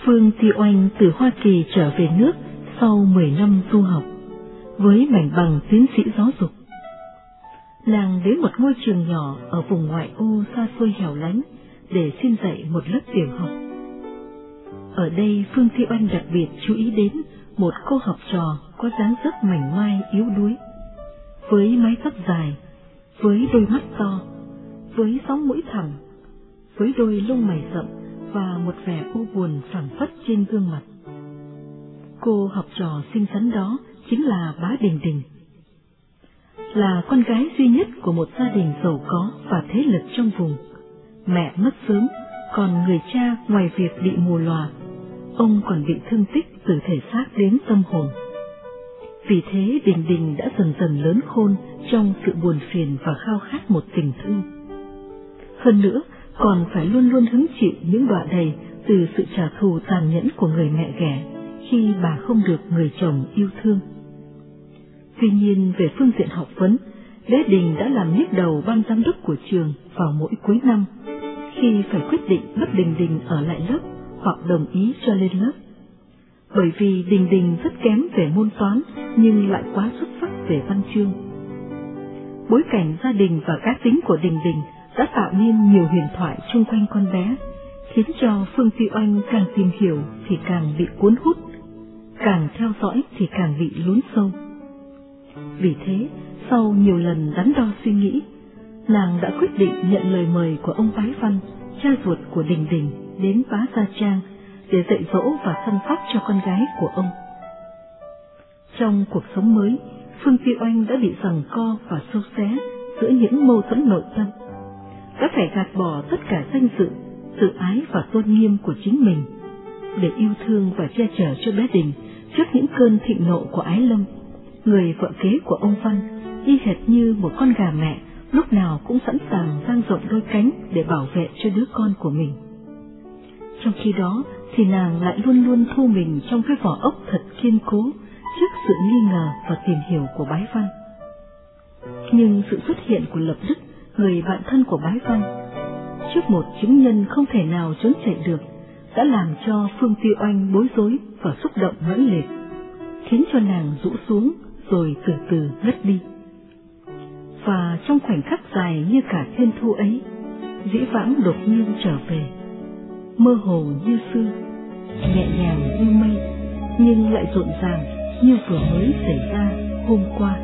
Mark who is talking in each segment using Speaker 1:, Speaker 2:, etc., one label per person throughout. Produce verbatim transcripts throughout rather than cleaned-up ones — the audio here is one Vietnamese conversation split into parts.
Speaker 1: Phương Ti Oanh từ Hoa Kỳ trở về nước sau mười năm du học, với mảnh bằng tiến sĩ giáo dục. Nàng đến một ngôi trường nhỏ ở vùng ngoại ô xa xôi hẻo lánh để xin dạy một lớp tiểu học. Ở đây Phương Ti Oanh đặc biệt chú ý đến một cô học trò có dáng dấp mảnh mai yếu đuối, với mái tóc dài, với đôi mắt to, với sóng mũi thẳng, với đôi lông mày rậm và một vẻ u buồn phảng phất trên gương mặt. Cô học trò xinh xắn đó chính là Bá Đình Đình. Là con gái duy nhất của một gia đình giàu có và thế lực trong vùng. Mẹ mất sớm, còn người cha ngoài việc bị mù lòa, ông còn bị thương tích từ thể xác đến tâm hồn. Vì thế Đình Đình đã dần dần lớn khôn trong sự buồn phiền và khao khát một tình thương. Hơn nữa, còn phải luôn luôn hứng chịu những đọa đầy từ sự trả thù tàn nhẫn của người mẹ ghẻ khi bà không được người chồng yêu thương. Tuy nhiên, về phương diện học vấn, Bé Đình đã làm nhức đầu ban giám đốc của trường vào mỗi cuối năm, khi phải quyết định bắt Đình Đình ở lại lớp hoặc đồng ý cho lên lớp. Bởi vì Đình Đình rất kém về môn toán nhưng lại quá xuất sắc về văn chương. Bối cảnh gia đình và cá tính của Đình Đình đã tạo nên nhiều huyền thoại xung quanh con bé, khiến cho Phương Ti Oanh càng tìm hiểu thì càng bị cuốn hút, càng theo dõi thì càng bị lún sâu. Vì thế, sau nhiều lần đắn đo suy nghĩ, nàng đã quyết định nhận lời mời của ông Bái Văn, cha ruột của Đình Đình, đến Bá Gia Trang để dạy dỗ và chăm sóc cho con gái của ông. Trong cuộc sống mới, Phương Ti Oanh đã bị giằng co và xâu xé giữa những mâu thuẫn nội tâm, đã phải gạt bỏ tất cả danh dự, tự ái và tôn nghiêm của chính mình để yêu thương và che chở cho bé Đình trước những cơn thịnh nộ của Ái Lâm, người vợ kế của ông Văn, y hệt như một con gà mẹ lúc nào cũng sẵn sàng dang rộng đôi cánh để bảo vệ cho đứa con của mình. Trong khi đó thì nàng lại luôn luôn thu mình trong cái vỏ ốc thật kiên cố trước sự nghi ngờ và tìm hiểu của Bái Văn. Nhưng sự xuất hiện của Lập Đức, người bạn thân của Bái Văn, trước một chứng nhân không thể nào trốn chạy được, đã làm cho Phương Ti Oanh bối rối và xúc động mãnh liệt, khiến cho nàng rũ xuống rồi từ từ ngất đi. Và trong khoảnh khắc dài như cả thiên thu ấy, Dĩ Vãng đột nhiên trở về, mơ hồ như xưa, nhẹ nhàng như mây, nhưng lại rộn ràng như vừa mới xảy ra hôm qua.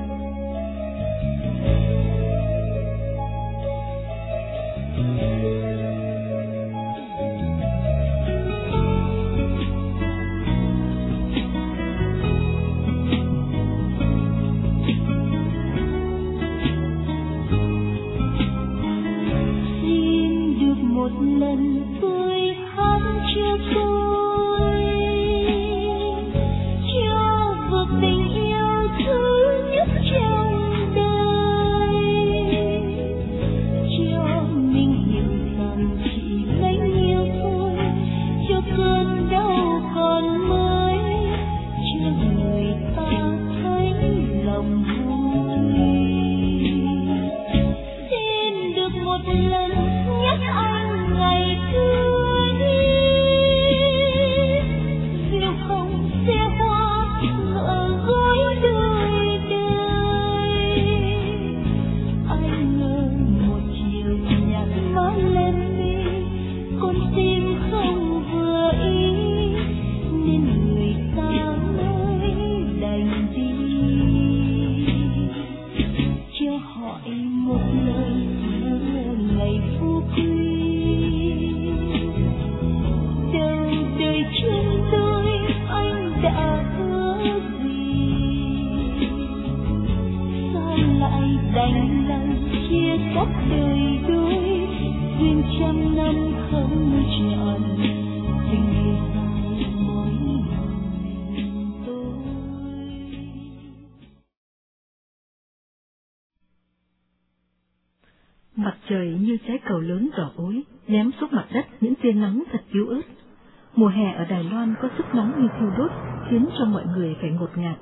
Speaker 1: Mặt trời như trái cầu lớn đỏ ối ném xuống mặt đất những tia nắng thật yếu ớt. Mùa hè ở Đài Loan có sức nóng như thiêu đốt, khiến cho mọi người phải ngột ngạt.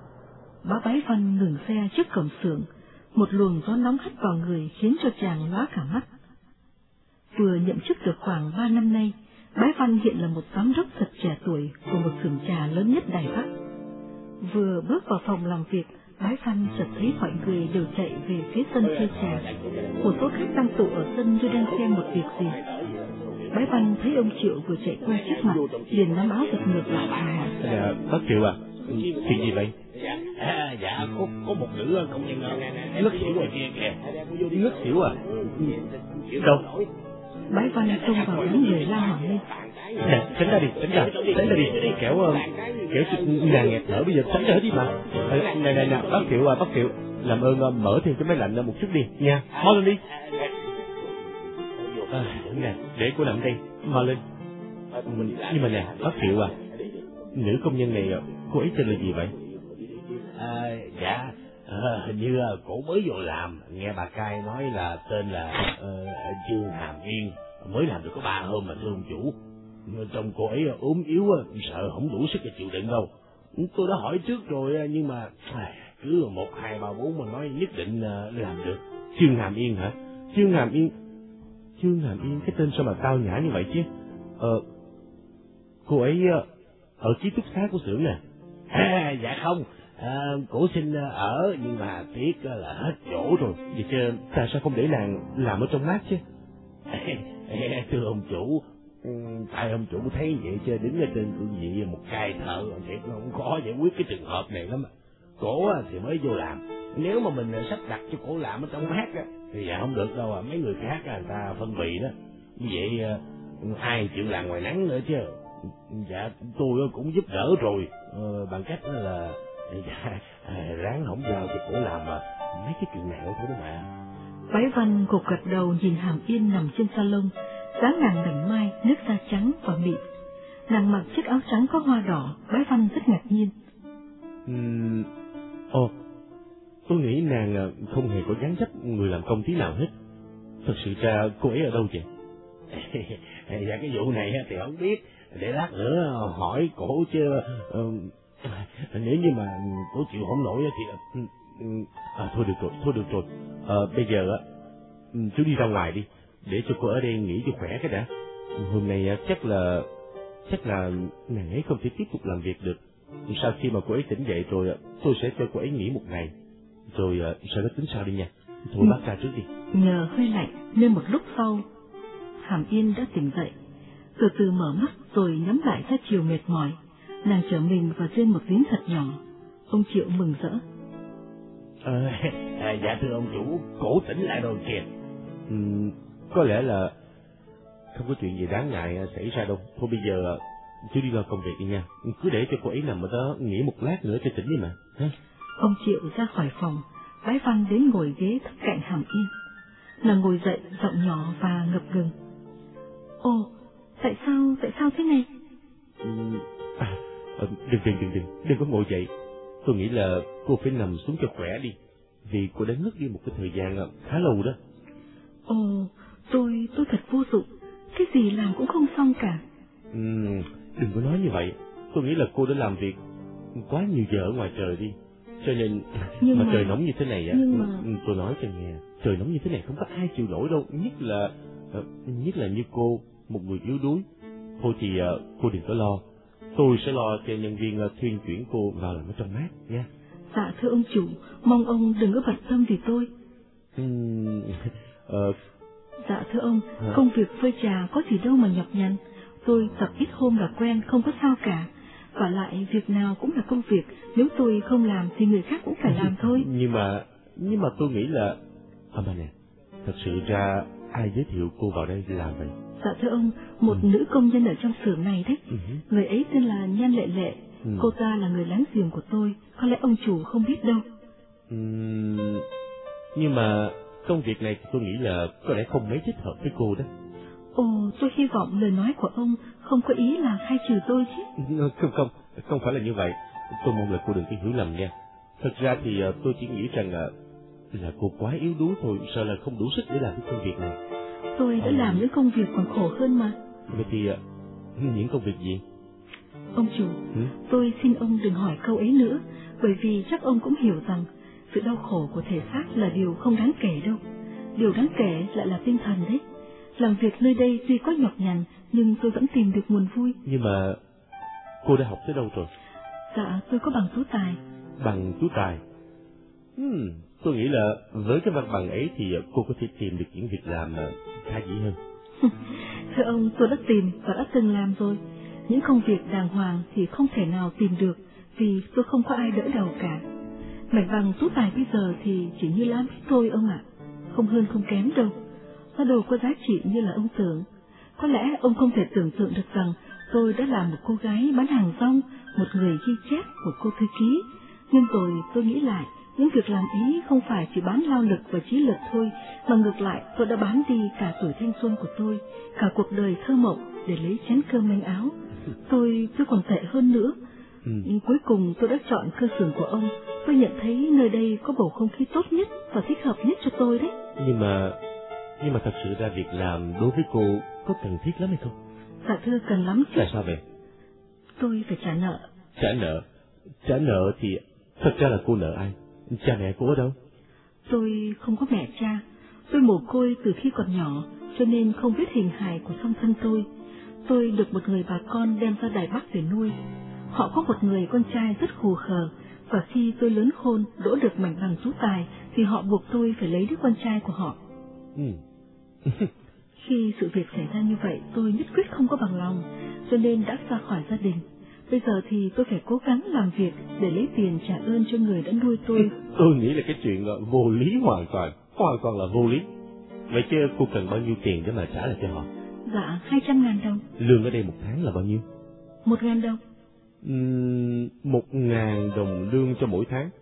Speaker 1: Bá Bái Văn ngừng xe trước cổng xưởng, một luồng gió nóng hắt vào người khiến cho chàng lóa cả mắt. Vừa nhậm chức được khoảng ba năm nay, Bái Văn hiện là một giám đốc thật trẻ tuổi của một xưởng trà lớn nhất Đài Bắc. Vừa bước vào phòng làm việc, Bái Văn chợt thấy mọi người đều chạy về phía sân chơi trà. Một số khách đang tụ ở sân như đang xem một việc gì. Bái Văn thấy ông Triệu vừa chạy qua trước mặt, liền nắm áo giật ngược lại và hỏi:
Speaker 2: Dạ, bác Triệu à, chuyện gì vậy?
Speaker 3: À, dạ, có có một nữ công nhân ngất xỉu ngoài kia kìa.
Speaker 2: Ngất xỉu à? Đâu?
Speaker 1: Bái Văn xông vào đám người la hoảng lên:
Speaker 2: Nè, tránh ra đi, tránh ra, tránh ra đi, kéo kéo nàng nghẹt thở bây giờ tránh ra hết đi mà. Này này nè, bác Triệu à, bác Triệu, làm ơn mở thêm cái máy lạnh một chút đi nha, mau lên đi. À, nè, để cô nằm đây, mau lên. Nhưng mà nè, bác Triệu à, nữ công nhân này cô ấy tên là gì vậy?
Speaker 3: À, dạ, à, hình như cổ mới vô làm, nghe bà Cai nói là tên là uh, Trương Hàm Yên, mới làm được có ba hôm mà thưa ông chủ. Trong cô ấy ốm yếu, sợ không đủ sức để chịu đựng đâu. Tôi đã hỏi trước rồi nhưng mà cứ một hai ba bốn mà nói nhất định làm được.
Speaker 2: Trương Hàm Yên hả? Trương Hàm Yên, Trương Hàm Yên, cái tên sao mà tao nhã như vậy chứ? Ờ, cô ấy ở ký túc xá của xưởng nè.
Speaker 3: À, dạ không, à, cổ xin ở nhưng mà tiếc là hết chỗ rồi.
Speaker 2: Vậy chứ tại sao không để nàng làm ở trong mát chứ?
Speaker 3: Thưa ông chủ, tại ông chủ thấy vậy chứ đứng ở trên cương vị một cai thợ thì không khó giải quyết cái trường hợp này lắm. Cổ thì mới vô làm, nếu mà mình sắp đặt cho cổ làm ở trong mát thì dạ không được đâu, mấy người khác người ta phân bì đó. Như vậy ai chịu làm ngoài nắng nữa chứ. Dạ tôi cũng giúp đỡ rồi, ờ, bằng cách là dạ, ráng không giao cho cổ làm mà mấy cái chuyện này thôi đó mà.
Speaker 1: Bái Văn gục gật đầu nhìn Hàm Yên nằm trên salon, dáng nàng mảnh mai, nước da trắng và mịn. Nàng mặc chiếc áo trắng có hoa đỏ. Bái Văn rất ngạc nhiên.
Speaker 2: Uhm, ồ, tôi nghĩ nàng không hề có dáng dấp người làm công tí nào hết. Thật sự ra cô ấy ở đâu vậy?
Speaker 3: Dạ cái vụ này thì không biết, để lát nữa hỏi cổ chứ. Uh, nếu như mà cổ chịu không nổi thì
Speaker 2: à, thôi được rồi, thôi được rồi. À, bây giờ chú đi ra ngoài đi, để cho cô ở đây nghỉ cho khỏe cái đã. Hôm nay chắc là chắc là nàng ấy không thể tiếp tục làm việc được. Sau khi mà cô ấy tỉnh dậy rồi, tôi sẽ cho cô ấy nghỉ một ngày, rồi sau đó tính sao đi nha. Thôi bác ra trước đi.
Speaker 1: Nhờ hơi lạnh nên một lúc sau Hàm Yên đã tỉnh dậy, từ từ mở mắt rồi nhắm lại ra chiều mệt mỏi. Nàng trở mình vào trên một giếng thật nhỏ. Ông Triệu mừng rỡ.
Speaker 3: À, à, dạ thưa ông chủ, cổ tỉnh lại rồi kìa.
Speaker 2: Ừ, có lẽ là không có chuyện gì đáng ngại xảy ra đâu. Thôi bây giờ chú đi lo công việc đi nha. Cứ để cho cô ấy nằm ở đó nghỉ một lát nữa cho tỉnh đi mà. Ha?
Speaker 1: Ông Triệu ra khỏi phòng. Bái Văn đến ngồi ghế thấp cạnh Hàm Yên. Nàng ngồi dậy giọng nhỏ và ngập ngừng. Ồ, tại sao, tại sao thế này?
Speaker 2: Ừ, à, đừng, đừng, đừng, đừng, đừng có ngồi dậy. Tôi nghĩ là cô phải nằm xuống cho khỏe đi, vì cô đã ngất đi một cái thời gian khá lâu đó.
Speaker 1: Ồ, tôi, tôi thật vô dụng, cái gì làm cũng không xong cả.
Speaker 2: Ừ, đừng có nói như vậy. Tôi nghĩ là cô đã làm việc quá nhiều giờ ở ngoài trời đi, cho nên nhưng mà, mà trời nóng như thế này á, mà... tôi nói cho nghe, trời nóng như thế này không có ai chịu nổi đâu, nhất là nhất là như cô, một người yếu đuối. Thôi thì cô đừng có lo, tôi sẽ lo cho nhân viên thuyên chuyển cô vào làm ở trong mát nha.
Speaker 1: Dạ thưa ông chủ, mong ông đừng có bận tâm vì tôi.
Speaker 2: Uhm, uh...
Speaker 1: Dạ thưa ông, à. Công việc phơi trà có gì đâu mà nhọc nhằn. Tôi tập ít hôm là quen, không có sao cả. Và lại việc nào cũng là công việc, nếu tôi không làm thì người khác cũng phải làm thôi.
Speaker 2: Nhưng mà, nhưng mà tôi nghĩ là... À mà nè, thật sự ra ai giới thiệu cô vào đây làm vậy?
Speaker 1: Dạ thưa ông, một ừ. nữ công nhân ở trong xưởng này đấy.
Speaker 2: Ừ.
Speaker 1: Người ấy tên là Nhan Lệ Lệ. Ừ. Cô ta là người láng giềng của tôi, có lẽ ông chủ không biết đâu.
Speaker 2: Ừ. Nhưng mà công việc này thì tôi nghĩ là có lẽ không mấy thích hợp với cô đó.
Speaker 1: Ồ, tôi hy vọng lời nói của ông không có ý là khai trừ tôi chứ.
Speaker 2: Không không, không phải là như vậy. Tôi mong là cô đừng có hiểu lầm nha. Thật ra thì tôi chỉ nghĩ rằng là, là cô quá yếu đuối thôi, sợ là không đủ sức để làm cái công việc này.
Speaker 1: Tôi đã à... làm những công việc còn khổ hơn mà.
Speaker 2: Vậy thì những công việc gì?
Speaker 1: Ông chủ, ừ? Tôi xin ông đừng hỏi câu ấy nữa, bởi vì chắc ông cũng hiểu rằng sự đau khổ của thể xác là điều không đáng kể đâu. Điều đáng kể lại là tinh thần đấy. Làm việc nơi đây tuy có nhọc nhằn, nhưng tôi vẫn tìm được nguồn vui.
Speaker 2: Nhưng mà cô đã học tới đâu rồi?
Speaker 1: Dạ, tôi có bằng tú tài.
Speaker 2: Bằng tú tài? Hmm, tôi nghĩ là với cái văn bằng ấy thì cô có thể tìm được những việc làm khá dĩ hơn.
Speaker 1: Thưa ông, tôi đã tìm và đã từng làm rồi. Những công việc đàng hoàng thì không thể nào tìm được, vì tôi không có ai đỡ đầu cả. Mảnh bằng tú tài bây giờ thì chỉ như lá mít thôi ông ạ, không hơn không kém đâu. Nó đâu có giá trị như là ông tưởng. Có lẽ ông không thể tưởng tượng được rằng tôi đã là một cô gái bán hàng rong, một người ghi chép, một cô thư ký. Nhưng rồi tôi nghĩ lại, những việc làm ý không phải chỉ bán lao lực và trí lực thôi, mà ngược lại tôi đã bán đi cả tuổi thanh xuân của tôi, cả cuộc đời thơ mộng để lấy chén cơm manh áo. Tôi tôi còn tệ hơn nữa. Ừ. Nhưng cuối cùng tôi đã chọn cơ xưởng của ông. Tôi nhận thấy nơi đây có bầu không khí tốt nhất và thích hợp nhất cho tôi đấy.
Speaker 2: Nhưng mà nhưng mà thật sự ra việc làm đối với cô có cần thiết lắm hay không?
Speaker 1: Dạ thưa, cần lắm chứ.
Speaker 2: Tại sao vậy?
Speaker 1: Tôi phải trả nợ.
Speaker 2: Trả nợ? Trả nợ thì thật ra là cô nợ ai? Cha mẹ cô ở đâu?
Speaker 1: Tôi không có mẹ cha. Tôi mồ côi từ khi còn nhỏ, cho nên không biết hình hài của song thân tôi. Tôi được một người bà con đem ra Đài Bắc để nuôi. Họ có một người con trai rất khù khờ, và khi tôi lớn khôn đỗ được mảnh bằng tú tài thì họ buộc tôi phải lấy đứa con trai của họ. Ừ. Khi sự việc xảy ra như vậy, tôi nhất quyết không có bằng lòng, cho nên đã ra khỏi gia đình. Bây giờ thì tôi phải cố gắng làm việc để lấy tiền trả ơn cho người đã nuôi tôi.
Speaker 2: Tôi nghĩ là cái chuyện vô lý hoàn toàn, hoàn toàn là vô lý. Vậy chứ cô cần bao nhiêu tiền để mà trả lại cho họ?
Speaker 1: Dạ, hai trăm ngàn đồng.
Speaker 2: Lương ở đây một tháng là bao nhiêu?
Speaker 1: Một ngàn đồng.
Speaker 2: Uhm, một ngàn đồng lương cho mỗi tháng.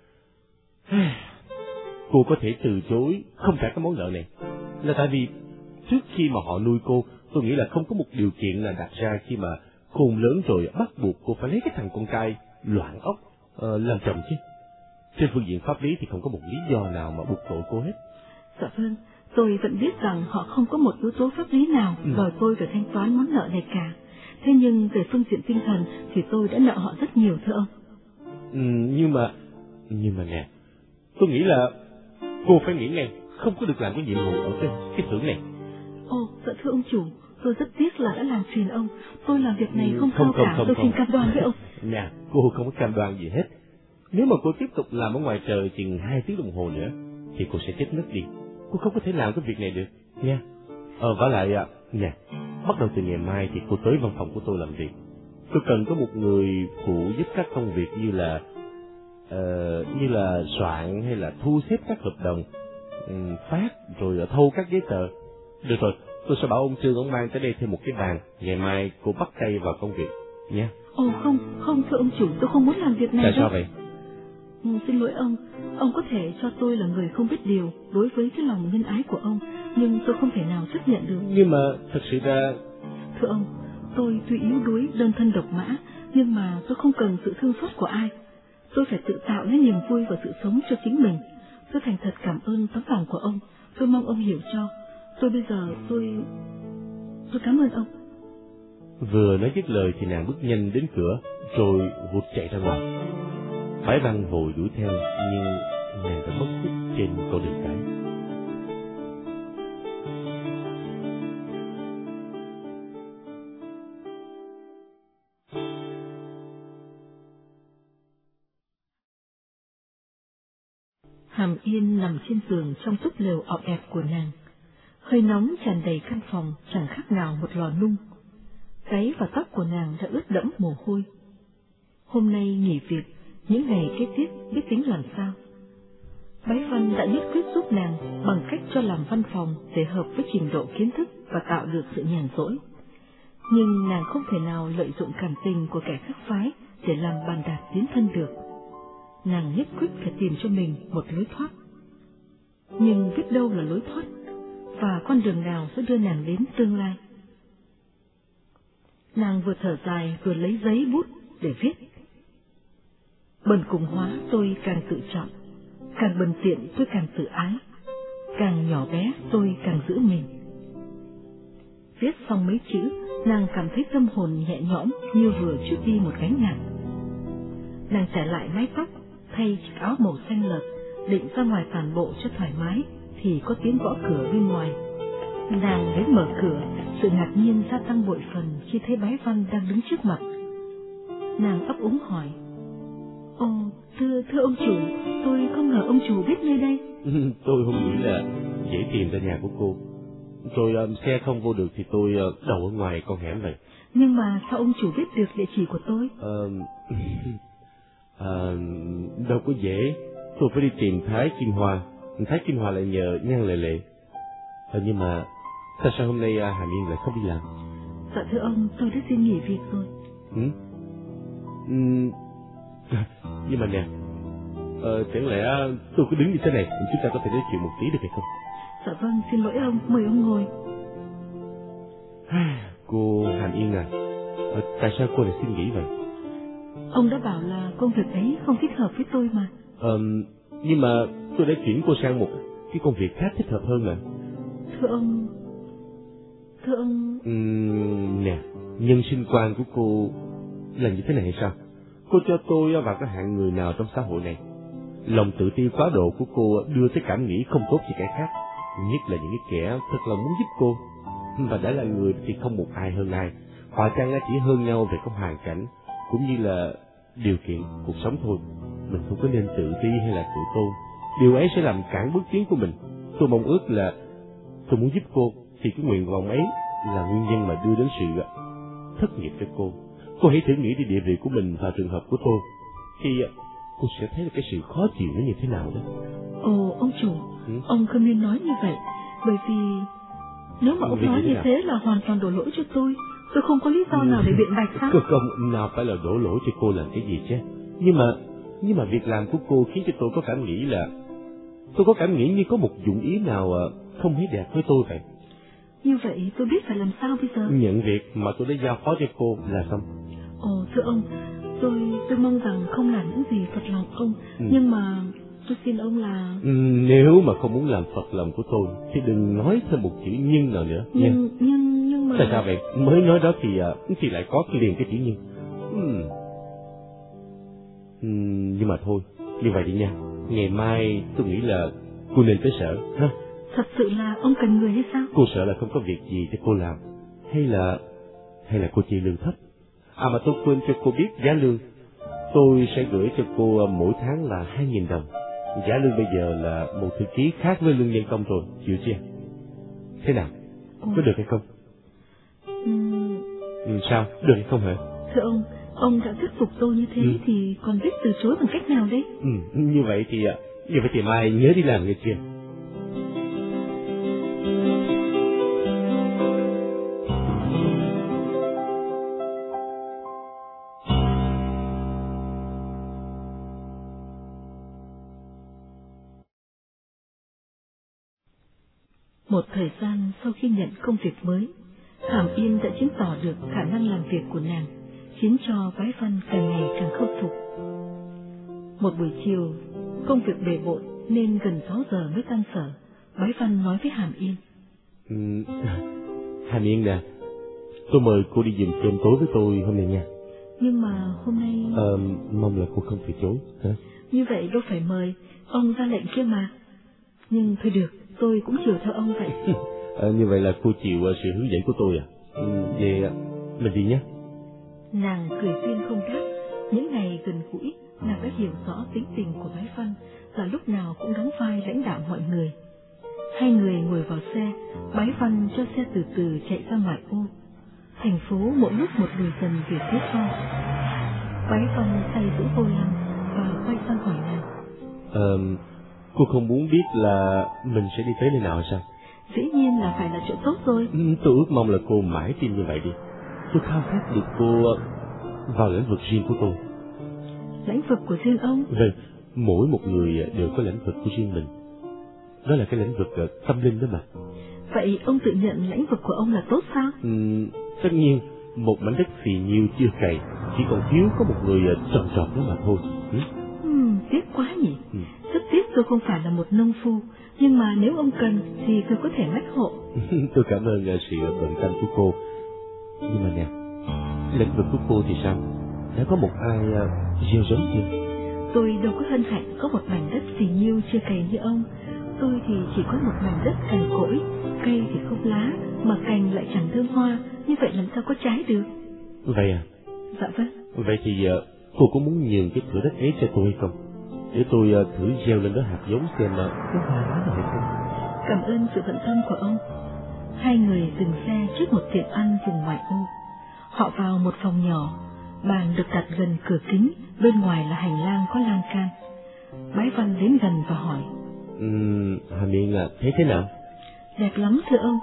Speaker 2: Cô có thể từ chối không trả cái món nợ này là tại vì trước khi mà họ nuôi cô, tôi nghĩ là không có một điều kiện nào đặt ra khi mà khôn lớn rồi bắt buộc cô phải lấy cái thằng con trai loạn ốc uh, làm chồng chứ. Trên phương diện pháp lý thì không có một lý do nào mà buộc tội cô hết.
Speaker 1: Dạ vâng, tôi vẫn biết rằng họ không có một yếu tố pháp lý nào ừ. đòi tôi phải thanh toán món nợ này cả. Thế nhưng về phương diện tinh thần thì tôi đã nợ họ rất nhiều thưa ông.
Speaker 2: Ừ, nhưng mà nhưng mà nè, tôi nghĩ là cô phải nghĩ ngay không có được làm cái nhiệm vụ ở cái cái xưởng này.
Speaker 1: Ồ, dạ thưa ông chủ, tôi rất tiếc là đã làm phiền ông. Tôi làm việc này không,
Speaker 2: không
Speaker 1: sao
Speaker 2: không,
Speaker 1: cả,
Speaker 2: không,
Speaker 1: tôi
Speaker 2: không.
Speaker 1: xin cam đoan với ông.
Speaker 2: Nè, cô không có cam đoan gì hết. Nếu mà cô tiếp tục làm ở ngoài trời chừng hai tiếng đồng hồ nữa thì cô sẽ chết ngất đi. Cô không có thể làm cái việc này được nha. Ờ vả lại ạ, nè, bắt đầu từ ngày mai thì cô tới văn phòng của tôi làm việc. Tôi cần có một người phụ giúp các công việc như là uh, như là soạn hay là thu xếp các hợp đồng, um, phát rồi thâu các giấy tờ. Được rồi, tôi sẽ bảo ông Trương ông mang tới đây thêm một cái bàn. Ngày mai cô bắt tay vào công việc nha.
Speaker 1: Ồ không, không thưa ông chủ, tôi không muốn làm việc này.
Speaker 2: Tại
Speaker 1: đâu.
Speaker 2: sao vậy?
Speaker 1: Ừ, xin lỗi ông, ông có thể cho tôi là người không biết điều đối với cái lòng nhân ái của ông, nhưng tôi không thể nào chấp nhận được.
Speaker 2: Nhưng mà thật sự ra...
Speaker 1: Thưa ông, tôi tuy yếu đuối, đơn thân độc mã, nhưng mà tôi không cần sự thương xót của ai. Tôi phải tự tạo nên niềm vui và sự sống cho chính mình. Tôi thành thật cảm ơn tấm lòng của ông, tôi mong ông hiểu cho. Tôi bây giờ, tôi... tôi cảm ơn ông.
Speaker 2: Vừa nói dứt lời thì nàng bước nhanh đến cửa, rồi vụt chạy ra ngoài. Bái Văn vội đuổi theo, nhưng nàng đã mất hút trên con đường cái.
Speaker 1: Hàm Yên nằm trên giường trong túp lều ọp ẹp của nàng. Hơi nóng tràn đầy căn phòng, chẳng khác nào một lò nung. Gáy và tóc của nàng đã ướt đẫm mồ hôi. Hôm nay nghỉ việc, những ngày kế tiếp biết tính làm sao. Bái Văn đã nhất quyết giúp nàng bằng cách cho làm văn phòng để hợp với trình độ kiến thức và tạo được sự nhàn rỗi. Nhưng nàng không thể nào lợi dụng cảm tình của kẻ khác phái để làm bàn đạp tiến thân được. Nàng nhất quyết phải tìm cho mình một lối thoát. Nhưng biết đâu là lối thoát, và con đường nào sẽ đưa nàng đến tương lai. Nàng vừa thở dài vừa lấy giấy bút để viết. Bần cùng hóa tôi càng tự trọng, càng bần tiện tôi càng tự ái, càng nhỏ bé tôi càng giữ mình. Viết xong mấy chữ, nàng cảm thấy tâm hồn nhẹ nhõm như vừa trút đi một gánh nặng. Nàng trả lại mái tóc, thay chiếc áo màu xanh lợt, định ra ngoài tản bộ cho thoải mái, thì có tiếng gõ cửa bên ngoài. Nàng đến mở cửa, sự ngạc nhiên gia tăng bội phần khi thấy Bái Văn đang đứng trước mặt. Nàng ấp úng hỏi: Ồ, thưa, thưa ông chủ, tôi không ngờ ông chủ biết nơi đây.
Speaker 2: Tôi không nghĩ là dễ tìm ra nhà của cô. Rồi um, xe không vô được thì tôi uh, đậu ở ngoài con hẻm này.
Speaker 1: Nhưng mà sao ông chủ biết được địa chỉ của tôi?
Speaker 2: Uh, uh, đâu có dễ. Tôi phải đi tìm Thái Kim Hoa. Thái Kim Hoa lại nhờ Nhan Lệ Lệ. Uh, nhưng mà tại sao hôm nay uh, Hàm Yên lại không đi làm?
Speaker 1: Dạ thưa ông, tôi đã xin nghỉ việc rồi.
Speaker 2: Ừ? Ừ. Nhưng mà nè, ờ, chẳng lẽ tôi cứ đứng như thế này, chúng ta có thể nói chuyện một tí được hay không?
Speaker 1: Dạ vâng, xin lỗi ông, mời ông ngồi.
Speaker 2: Cô Hàm Yên à, ờ, tại sao cô lại xin nghỉ vậy?
Speaker 1: Ông đã bảo là công việc ấy không thích hợp với tôi mà.
Speaker 2: Ờ, nhưng mà tôi đã chuyển cô sang một cái công việc khác thích hợp hơn mà.
Speaker 1: Thưa ông, thưa ông...
Speaker 2: Uhm, nè, nhân sinh quan của cô là như thế này hay sao? Cô cho tôi vào cái hạng người nào trong xã hội này? Lòng tự ti quá độ của cô đưa tới cảm nghĩ không tốt cho kẻ khác, nhất là những cái kẻ thật lòng muốn giúp cô. Và đã là người thì không một ai hơn ai, họ chăng chỉ hơn nhau về cái hoàn cảnh cũng như là điều kiện cuộc sống thôi. Mình không có nên tự ti hay là tự tôn, điều ấy sẽ làm cản bước tiến của mình. Tôi mong ước là tôi muốn giúp cô, thì cái nguyện vọng ấy là nguyên nhân mà đưa đến sự thất nghiệp cho cô. Cô hãy thử nghĩ đi địa vị của mình và trường hợp của tôi, thì cô sẽ thấy là cái sự khó chịu nó như thế nào đó.
Speaker 1: Ồ, ông chủ, ừ? Ông không nên nói như vậy, bởi vì nếu mà ông nói như thế, thế là hoàn toàn đổ lỗi cho tôi. Tôi không có lý do nào để biện bạch sao?
Speaker 2: Không, nào phải là đổ lỗi cho cô làm cái gì chứ. Nhưng mà, nhưng mà việc làm của cô khiến cho tôi có cảm nghĩ là, tôi có cảm nghĩ như có một dụng ý nào không thấy đẹp với tôi vậy.
Speaker 1: Như vậy tôi biết phải làm sao bây giờ?
Speaker 2: Nhận việc mà tôi đã giao phó cho cô là xong.
Speaker 1: Ồ, thưa ông, tôi tôi mong rằng không làm những gì phật lòng ông, ừ. Nhưng mà tôi xin ông là...
Speaker 2: Ừ, nếu mà không muốn làm phật lòng của tôi thì đừng nói thêm một chữ nhưng nào nữa.
Speaker 1: Nhưng,
Speaker 2: nha.
Speaker 1: nhưng, nhưng mà...
Speaker 2: Tại sao vậy? Mới nói đó thì thì lại có liền cái chữ nhưng. Ừ. Ừ, nhưng mà thôi, như vậy đi nha. Ngày mai tôi nghĩ là cô nên tới sở, ha?
Speaker 1: Thật sự là ông cần người hay sao?
Speaker 2: Cô sợ là không có việc gì cho cô làm, hay là hay là cô chỉ lương thấp? À mà tôi quên cho cô biết giá lương. Tôi sẽ gửi cho cô mỗi tháng là hai nghìn đồng. Giá lương bây giờ là một thư ký khác với lương nhân công rồi, chịu chưa? Thế nào? Ồ. Có được hay không?
Speaker 1: Ừ...
Speaker 2: Ừ, sao? Được hay không hả?
Speaker 1: Thưa ông, ông đã thuyết phục tôi như thế, ừ. Thì còn biết từ chối bằng cách nào đấy?
Speaker 2: Ừ, như vậy thì như vậy thì mai nhớ đi làm nghe chưa?
Speaker 1: Một thời gian sau khi nhận công việc mới, Hàm Yên đã chứng tỏ được khả năng làm việc của nàng, khiến cho Bái Văn càng ngày càng khâm phục. Một buổi chiều, công việc bề bộn nên gần sáu giờ mới tan sở. Bái Văn nói với Hàm Yên:
Speaker 2: ừ, Hàm Yên nè, tôi mời cô đi dùng cơm tối với tôi hôm nay nha.
Speaker 1: Nhưng mà hôm nay...
Speaker 2: Ờ, mong là cô không từ chối. Hả?
Speaker 1: Như vậy đâu phải mời, ông ra lệnh kia mà. Nhưng thôi được, tôi cũng chiều theo ông vậy.
Speaker 2: à, Như vậy là cô chịu uh, sự hướng dẫn của tôi à? Ừ, vậy uh, mình đi nhé.
Speaker 1: Nàng cười duyên không đáp. Những ngày gần gũi, nàng đã hiểu rõ tính tình của Bái Văn và lúc nào cũng đóng vai lãnh đạo mọi người. Hai người ngồi vào xe, Bái Văn cho xe từ từ chạy ra ngoài ô. Thành phố mỗi lúc một lùi dần về phía sau. Bái Văn tay giữ vô lăng và quay sang hỏi nàng:
Speaker 2: Ờ, cô không muốn biết là mình sẽ đi tới nơi nào sao?
Speaker 1: Dĩ nhiên là phải là chỗ tốt rồi.
Speaker 2: Ừ, tôi ước mong là cô mãi tin như vậy đi. Tôi khao khát được cô vào lĩnh vực riêng của tôi.
Speaker 1: Lĩnh vực của riêng ông?
Speaker 2: Vâng, mỗi một người đều có lĩnh vực của riêng mình. Đó là cái lĩnh vực tâm linh đó mà.
Speaker 1: Vậy ông tự nhận lĩnh vực của ông là tốt sao?
Speaker 2: Ừ, tất nhiên, một mảnh đất phì nhiêu chưa cày, chỉ còn thiếu có một người trồng trọt đó mà thôi. Ừ?
Speaker 1: Ừ, tiếc quá nhỉ.
Speaker 2: Ừ.
Speaker 1: Rất tiếc tôi không phải là một nông phu, nhưng mà nếu ông cần thì tôi có thể mách hộ.
Speaker 2: Tôi cảm ơn sự bận tâm của cô. Nhưng mà nè, lĩnh vực của cô thì sao? Đã có một ai gieo giống chưa?
Speaker 1: Tôi đâu có hân hạnh có một mảnh đất phì nhiêu chưa cày như ông. tôi thì chỉ có một mảnh đất cằn cỗi, cây thì không lá, mà cành lại chẳng thơm hoa, như vậy làm sao có trái được?
Speaker 2: Vậy à?
Speaker 1: Dạ vâng.
Speaker 2: Vậy thì uh, cô có muốn nhường cái thửa đất ấy cho tôi hay không? Để tôi uh, thử gieo lên đó hạt giống xem là có hoa lá nào hay không.
Speaker 1: Cảm ơn sự tận tâm của ông. Hai người dừng xe trước một tiệm ăn vùng ngoại ô. Họ vào một phòng nhỏ, bàn được đặt gần cửa kính, bên ngoài là hành lang có lan can. Bái Văn đến gần và hỏi:
Speaker 2: Ừm, Hà Miên à, thấy thế nào?
Speaker 1: Đẹp lắm thưa ông.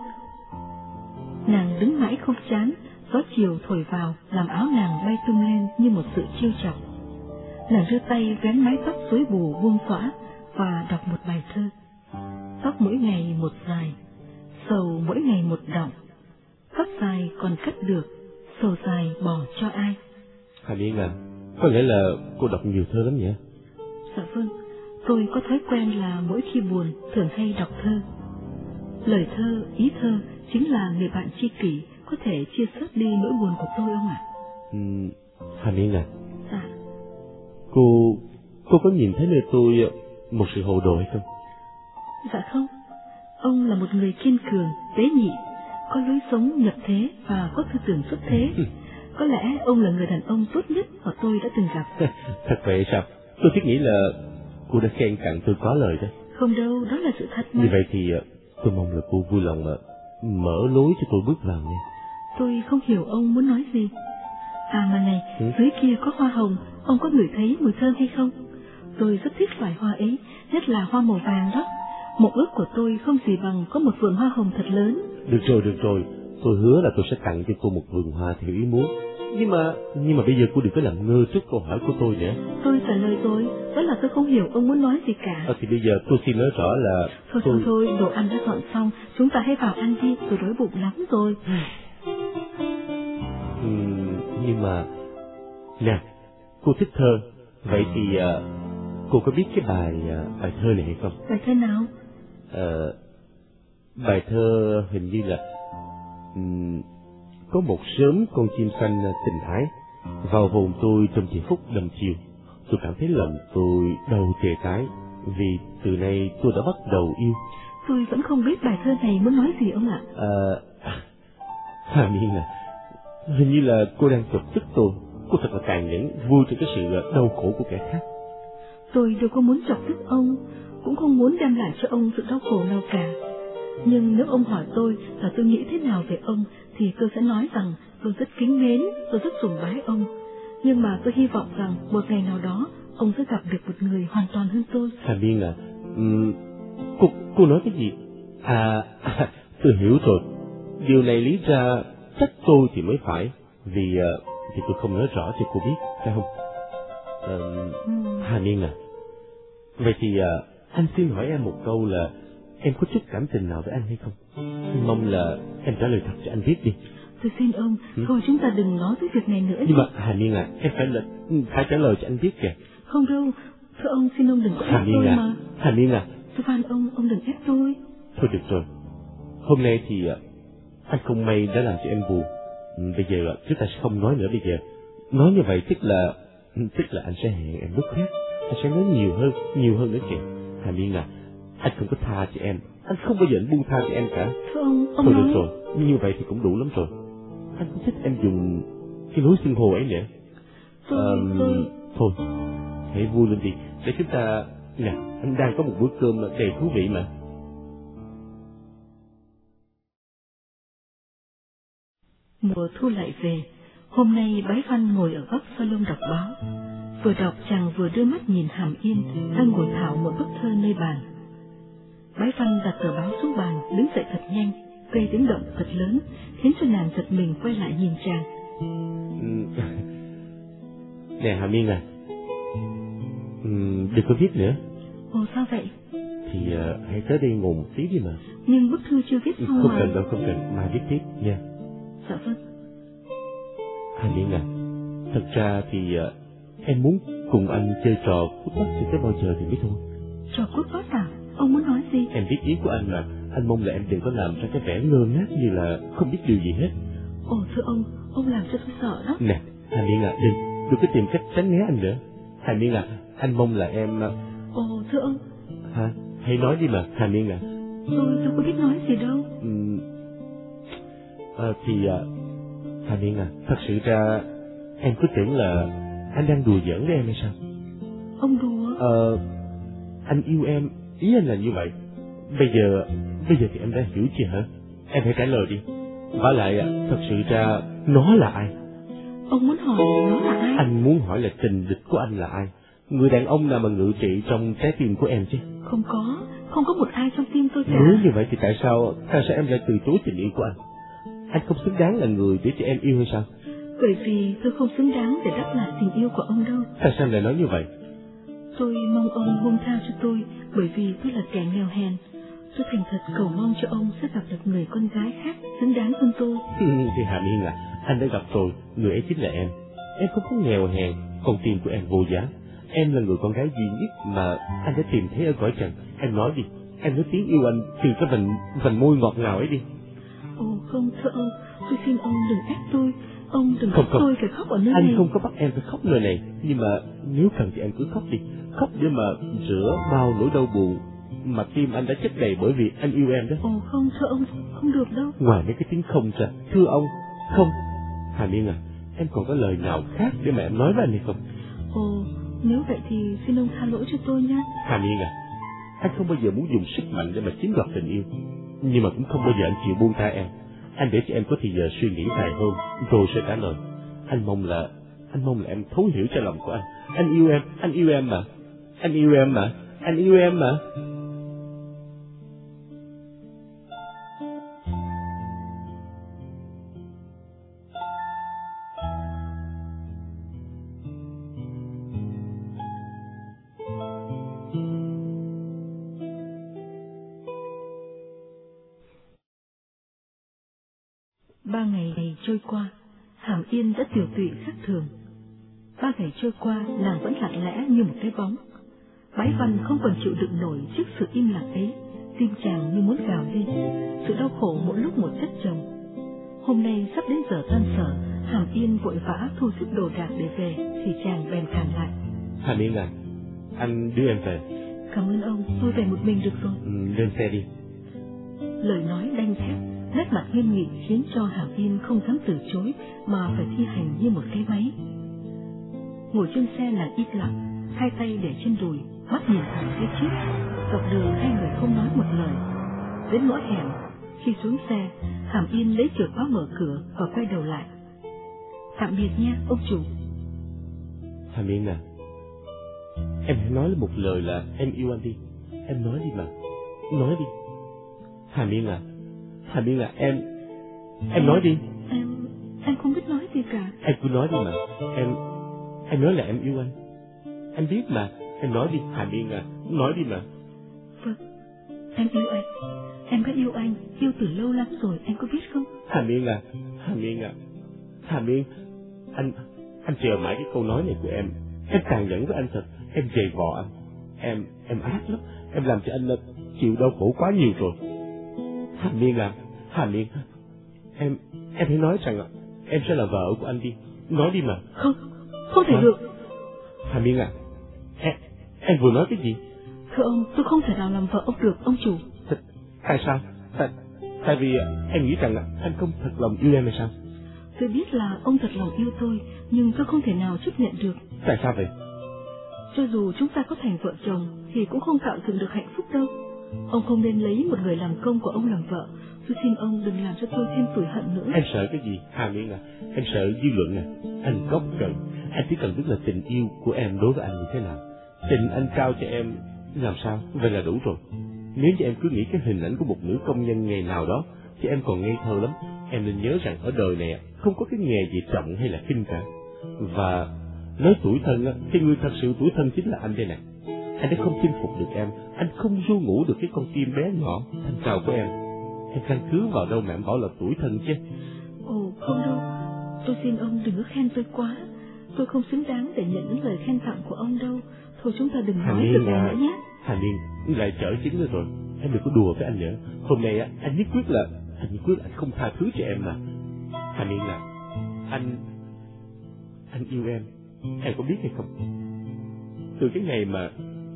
Speaker 1: Nàng đứng mãi không chán, gió chiều thổi vào làm áo nàng bay tung lên như một sự trêu chọc. Nàng đưa tay vén mái tóc rối bù buông xõa và đọc một bài thơ. Tóc mỗi ngày một dài, sầu mỗi ngày một đọng. Tóc dài còn cắt được, sầu dài bỏ cho ai?
Speaker 2: Hà Miên à, có lẽ là cô đọc nhiều thơ lắm nhỉ?
Speaker 1: Dạ vâng, tôi có thói quen là mỗi khi buồn thường hay đọc thơ. Lời thơ, ý thơ chính là người bạn tri kỷ có thể chia sớt đi nỗi buồn của tôi ông ạ.
Speaker 2: Ừ, Hà Miên à.
Speaker 1: Dạ.
Speaker 2: Cô, cô có nhìn thấy nơi tôi một sự hồ đồ hay không?
Speaker 1: Dạ không, ông là một người kiên cường, tế nhị, có lối sống nhập thế và có tư tưởng xuất thế. Có lẽ ông là người đàn ông tốt nhất mà tôi đã từng gặp.
Speaker 2: Thật vậy sao? Tôi thiết nghĩ là cô đã khen tặng tôi có lời đó.
Speaker 1: Không đâu, đó là sự thật mà.
Speaker 2: Như vậy thì tôi mong là cô vui lòng mở lối cho tôi bước vào nha.
Speaker 1: Tôi không hiểu ông muốn nói gì. À mà này,
Speaker 2: ừ?
Speaker 1: dưới kia có hoa hồng, ông có ngửi thấy mùi thơm hay không? Tôi rất thích loài hoa ấy, nhất là hoa màu vàng đó. Mộng ước của tôi không gì bằng có một vườn hoa hồng thật lớn.
Speaker 2: Được rồi, được rồi, tôi hứa là tôi sẽ tặng cho cô một vườn hoa theo ý muốn. Nhưng mà, nhưng mà bây giờ cô đừng có làm ngơ trước câu hỏi của tôi nữa.
Speaker 1: Tôi trả lời rồi, đó là tôi không hiểu ông muốn nói gì cả.
Speaker 2: Ờ, thì bây giờ tôi xin nói rõ là...
Speaker 1: Thôi
Speaker 2: tôi...
Speaker 1: thôi thôi, đồ ăn đã dọn xong, chúng ta hãy vào ăn đi, tôi đói bụng lắm rồi.
Speaker 2: ừ, nhưng mà... Nè, cô thích thơ, vậy thì uh, cô có biết cái bài uh, bài thơ này hay không?
Speaker 1: Bài thơ nào?
Speaker 2: Uh, bài thơ hình như là... Um, có một sớm con chim xanh tình ái vào hồn tôi trong giây phút đầm chiều. Tôi cảm thấy lòng tôi đầu tê tái vì từ nay tôi đã bắt đầu yêu.
Speaker 1: Tôi vẫn không biết bài thơ này muốn nói gì ông ạ.
Speaker 2: À, Hà Miên à, hình như là cô đang chọc tức tôi. Cô thật là tàn nhẫn, vui trong cái sự đau khổ của kẻ khác.
Speaker 1: Tôi đâu có muốn chọc tức ông, cũng không muốn đem lại cho ông sự đau khổ nào cả. Nhưng nếu ông hỏi tôi là tôi nghĩ thế nào về ông, thì tôi sẽ nói rằng tôi rất kính mến, tôi rất sùng bái ông. Nhưng mà tôi hy vọng rằng một ngày nào đó ông sẽ gặp được một người hoàn toàn hơn tôi.
Speaker 2: Hà Miên à, um, cô, cô nói cái gì? À, à, tôi hiểu rồi. Điều này lý ra trách tôi thì mới phải, vì uh, vì tôi không nói rõ cho cô biết, phải không? Uh, ừ. Hà Miên à, vậy thì uh, anh xin hỏi em một câu là em có chút cảm tình nào với anh hay không? Anh mong là em trả lời thật cho anh biết đi.
Speaker 1: Tôi xin ông, ừ? Thôi chúng ta đừng nói tới việc này nữa.
Speaker 2: Nhưng mà Hà Miên à, em phải là phải trả lời cho anh biết kìa.
Speaker 1: Không đâu, thưa ông, xin ông đừng có ép tôi
Speaker 2: à,
Speaker 1: mà.
Speaker 2: Hà Miên à,
Speaker 1: tôi van ông, ông đừng ép tôi.
Speaker 2: Thôi được rồi, hôm nay thì anh không may đã làm cho em buồn. Bây giờ chúng ta sẽ không nói nữa. Bây giờ nói như vậy tức là tức là anh sẽ hẹn em lúc khác. Anh sẽ nói nhiều hơn, nhiều hơn nữa kìa. Hà Miên à, anh không có tha cho em, anh không bao giờ anh buông tha cho em cả.
Speaker 1: Thưa ông, ông
Speaker 2: thôi
Speaker 1: nói...
Speaker 2: được rồi, như vậy thì cũng đủ lắm rồi. Anh không thích em dùng cái lối xưng hô ấy nữa.
Speaker 1: Tôi,
Speaker 2: à,
Speaker 1: tôi...
Speaker 2: Thôi, hãy vui lên đi, để chúng ta... Nè, anh đang có một bữa cơm đầy thú vị mà.
Speaker 1: Mùa thu lại về, hôm nay Bái Văn ngồi ở góc salon đọc báo. Vừa đọc chàng vừa đưa mắt nhìn Hàm Yên đang ngồi thảo một bức thơ nơi bàn. Bái Văn đặt tờ báo xuống bàn, đứng dậy thật nhanh, gây tiếng động thật lớn, khiến cho nàng giật mình quay lại nhìn chàng.
Speaker 2: Nè Hàm Yên à, đừng có viết nữa.
Speaker 1: Ồ sao vậy?
Speaker 2: Thì uh, hãy tới đây ngồi một tí đi mà.
Speaker 1: Nhưng bức thư chưa viết xong
Speaker 2: Không
Speaker 1: mà.
Speaker 2: cần đâu, không cần, mà viết tiếp nha.
Speaker 1: Dạ vâng.
Speaker 2: Hàm Yên à, thật ra thì uh, em muốn cùng anh chơi trò cút bắt cho tới bao giờ thì biết thôi.
Speaker 1: Trò cút bắt à? Ông muốn nói gì?
Speaker 2: Em biết ý của anh mà, anh mong là em đừng có làm ra cái vẻ ngơ ngác như là không biết điều gì hết.
Speaker 1: Ồ thưa ông, ông làm cho tôi sợ đó.
Speaker 2: Nè, Hàm Yên à, đừng, đừng có tìm cách tránh né anh nữa. Hàm Yên à, anh mong là em...
Speaker 1: Ồ thưa ông.
Speaker 2: Hả? hãy nói đi mà, Hà Miên à.
Speaker 1: Tôi tôi có biết nói gì đâu.
Speaker 2: Ừ. À, thì à, Hà Miên à, thật sự ra em cứ tưởng là anh đang đùa giỡn với em hay sao?
Speaker 1: Ông đùa?
Speaker 2: Ờ, anh yêu em, ý anh là như vậy. Bây giờ, bây giờ thì em đã hiểu chưa hả? Em hãy trả lời đi. Vả lại, thật sự ra nó là ai?
Speaker 1: Ông muốn hỏi nó là ai?
Speaker 2: Anh muốn hỏi là tình địch của anh là ai? Người đàn ông nào mà ngự trị trong trái tim của em chứ?
Speaker 1: Không có, không có một ai trong tim tôi cả.
Speaker 2: Nếu như vậy thì tại sao, tại sao em lại từ chối tình yêu của anh? Anh không xứng đáng là người để cho em yêu hay sao?
Speaker 1: Bởi vì tôi không xứng đáng để đáp lại tình yêu của ông đâu.
Speaker 2: Tại sao em lại nói như vậy?
Speaker 1: Tôi mong ông buông tha cho tôi, bởi vì tôi là kẻ nghèo hèn. Tôi thành thật cầu mong cho ông sẽ gặp được người con gái khác xứng đáng hơn tôi.
Speaker 2: Thì Hà Miên à, anh đã gặp rồi, người ấy chính là em. Em không có nghèo hèn, con tim của em vô giá. Em là người con gái duy nhất mà anh đã tìm thấy ở cõi trần. Em nói đi, em nói tiếng yêu anh từ cái vành vành môi ngọt ngào ấy đi.
Speaker 1: Ồ không, thưa ông, tôi xin ông đừng ép tôi. Ông đừng
Speaker 2: không,
Speaker 1: bắt
Speaker 2: không.
Speaker 1: tôi phải khóc ở nơi
Speaker 2: anh
Speaker 1: này.
Speaker 2: Anh không có bắt em phải khóc nơi này, nhưng mà nếu cần thì em cứ khóc đi, khóc để mà rửa bao nỗi đau buồn mà tim anh đã chất đầy bởi vì anh yêu em đó.
Speaker 1: Ồ không, thưa ông, không được đâu.
Speaker 2: Ngoài mấy cái tiếng không ra, thưa ông, không. Hà Miên à, em còn có lời nào khác để mà em nói với anh hay không?
Speaker 1: Ồ, nếu vậy thì xin ông tha lỗi cho tôi nhé.
Speaker 2: Hà Miên à, anh không bao giờ muốn dùng sức mạnh để mà chiếm đoạt tình yêu, nhưng mà cũng không bao giờ anh chịu buông tha em. Anh để cho em có thời giờ suy nghĩ dài hơn rồi sẽ trả lời. Anh mong là anh mong là em thấu hiểu cho lòng của anh. Anh yêu em, anh yêu em mà, anh yêu em mà, anh yêu em mà.
Speaker 1: Ba ngày này trôi qua, Hàm Yên đã tiều tụy khác thường. Ba ngày trôi qua, nàng vẫn lặng lẽ như một cái bóng. Bái Văn không còn chịu đựng nổi trước sự im lặng ấy, tim chàng như muốn gào lên. Sự đau khổ mỗi lúc một chất chồng. Hôm nay sắp đến giờ tan sở, Hàm Yên vội vã thu xếp đồ đạc để về, thì chàng bèn khàn lại.
Speaker 2: Hà Miên à, anh đưa em về.
Speaker 1: Cảm ơn ông, tôi về một mình được rồi.
Speaker 2: Ừ, lên xe đi.
Speaker 1: Lời nói đanh thép, nét mặt nghiêm nghị khiến cho Hàm Yên không dám từ chối mà phải thi hành như một cái máy. Ngồi trên xe nàng im lặng, hai tay để trên đùi, mắt nhìn thẳng phía trước. Dọc đường hai người không nói một lời. Đến ngõ hẻm, khi xuống xe, Hàm Yên lấy chìa khóa mở cửa và quay đầu lại. Tạm biệt nha, ông chủ.
Speaker 2: Hà Miên à, em hãy nói một lời là em yêu anh đi. Em nói đi mà, nói đi. Hà Miên à, Hà Miên à, em, em nói đi.
Speaker 1: Em, em không biết nói gì cả.
Speaker 2: Em cứ nói đi mà, em, em nói là em yêu anh. Anh biết mà, em nói đi, Hà Miên à, nói đi mà.
Speaker 1: Vâng, em yêu anh. Em đã yêu anh, yêu từ lâu lắm rồi, em có biết không?
Speaker 2: Hà Miên à, Hà Miên à, Hà Miên, anh, anh chờ mãi cái câu nói này của em. Em tàn nhẫn với anh thật, em dày vò anh. Em, em ác lắm, em làm cho anh chịu đau khổ quá nhiều rồi. Hà Miên à, Hà Miên, em, em hãy nói rằng em sẽ là vợ của anh đi. Nói đi mà.
Speaker 1: Không, không thể à? Được.
Speaker 2: Hà Miên à, em, em vừa nói cái gì?
Speaker 1: Thưa ông, tôi không thể nào làm vợ ông được, ông chủ.
Speaker 2: Th tại sao? Tại, tại vì em nghĩ rằng anh không thật lòng yêu em hay sao?
Speaker 1: Tôi biết là ông thật lòng yêu tôi, nhưng tôi không thể nào chấp nhận được.
Speaker 2: Tại sao vậy?
Speaker 1: Cho dù chúng ta có thành vợ chồng thì cũng không tạo dựng được hạnh phúc đâu. Ông không nên lấy một người làm công của ông làm vợ. Tôi xin ông đừng làm cho tôi thêm tủi hận nữa.
Speaker 2: Em sợ cái gì, Hà Miên à? Em sợ dư luận à? Anh gốc cần, anh chỉ cần biết là tình yêu của em đối với anh như thế nào. Tình anh trao cho em làm sao, vậy là đủ rồi. Nếu như em cứ nghĩ cái hình ảnh của một nữ công nhân nghề nào đó thì em còn ngây thơ lắm. Em nên nhớ rằng ở đời này không có cái nghề gì trọng hay là khinh cả. Và nói tuổi thân thì người thật sự tuổi thân chính là anh đây nè. Anh đã không chinh phục được em, anh không ru ngủ được cái con tim bé nhỏ thanh trào của em. Em căn cứ vào đâu mà em bảo là tuổi thân chứ?
Speaker 1: Ồ không đâu, tôi xin ông đừng có khen tôi quá. Tôi không xứng đáng để nhận những lời khen tặng của ông đâu. Thôi chúng ta đừng nói việc này nữa nhé.
Speaker 2: Hà Miên, lại trở chứng nữa rồi. Em đừng có đùa với anh nữa. Hôm nay á, anh nhất quyết là anh nhất quyết là anh không tha thứ cho em mà. Hà Miên là anh anh yêu em, em có biết hay không? Từ cái ngày mà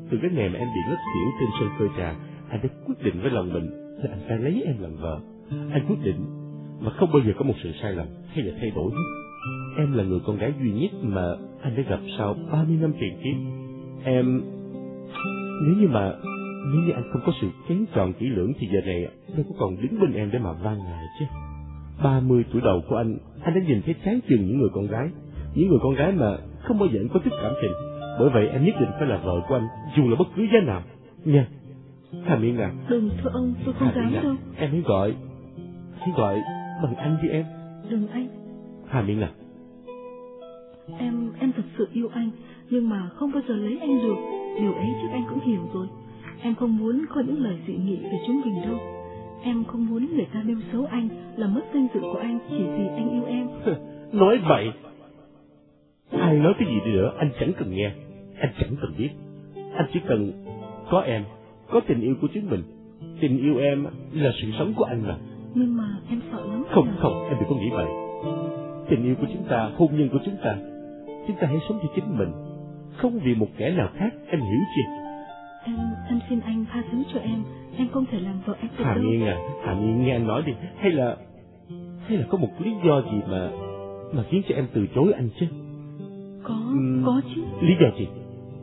Speaker 2: từ cái ngày mà em bị ngất xỉu trên sân phơi trà, anh đã quyết định với lòng mình là anh phải lấy em làm vợ. Anh quyết định mà không bao giờ có một sự sai lầm hay là thay đổi hết. Em là người con gái duy nhất mà anh đã gặp sau ba mươi năm tiền kiếp. Em... Nếu như mà... Nếu như anh không có sự kén chọn kỹ lưỡng thì giờ này đâu có còn đứng bên em để mà van nài chứ. Ba mươi tuổi đầu của anh, anh đã nhìn thấy chán chừng những người con gái. Những người con gái mà không bao giờ anh có chút cảm tình. Bởi vậy em nhất định phải là vợ của anh, dù là bất cứ giá nào. Nha. Hà Miên à.
Speaker 1: Đừng, thưa ông, tôi không dám đâu.
Speaker 2: Em hãy gọi... Hãy gọi bằng anh với em.
Speaker 1: Đừng anh.
Speaker 2: Hà Miên à.
Speaker 1: Em, em thật sự yêu anh, nhưng mà không bao giờ lấy anh được. Điều ấy chắc anh cũng hiểu rồi. Em không muốn có những lời dị nghị về chúng mình đâu. Em không muốn người ta nêu xấu anh, làm mất danh dự của anh chỉ vì anh yêu em.
Speaker 2: Nói vậy. Ai nói cái gì đi nữa anh chẳng cần nghe. Anh chẳng cần biết. Anh chỉ cần có em, có tình yêu của chính mình. Tình yêu em là sự sống của anh mà.
Speaker 1: Nhưng mà em sợ lắm.
Speaker 2: Không, không, em đừng có nghĩ vậy. Tình yêu của chúng ta, hôn nhân của chúng ta, chúng ta hãy sống cho chính mình, không vì một kẻ nào khác, em hiểu chưa?
Speaker 1: Em, em xin anh tha thứ cho em. Em không thể làm vợ em được
Speaker 2: Hà
Speaker 1: đâu.
Speaker 2: Miên à, Hà Miên nghe anh nói đi. Hay là Hay là có một lý do gì mà Mà khiến cho em từ chối anh chứ?
Speaker 1: Có,
Speaker 2: uhm,
Speaker 1: có chứ.
Speaker 2: Lý do gì?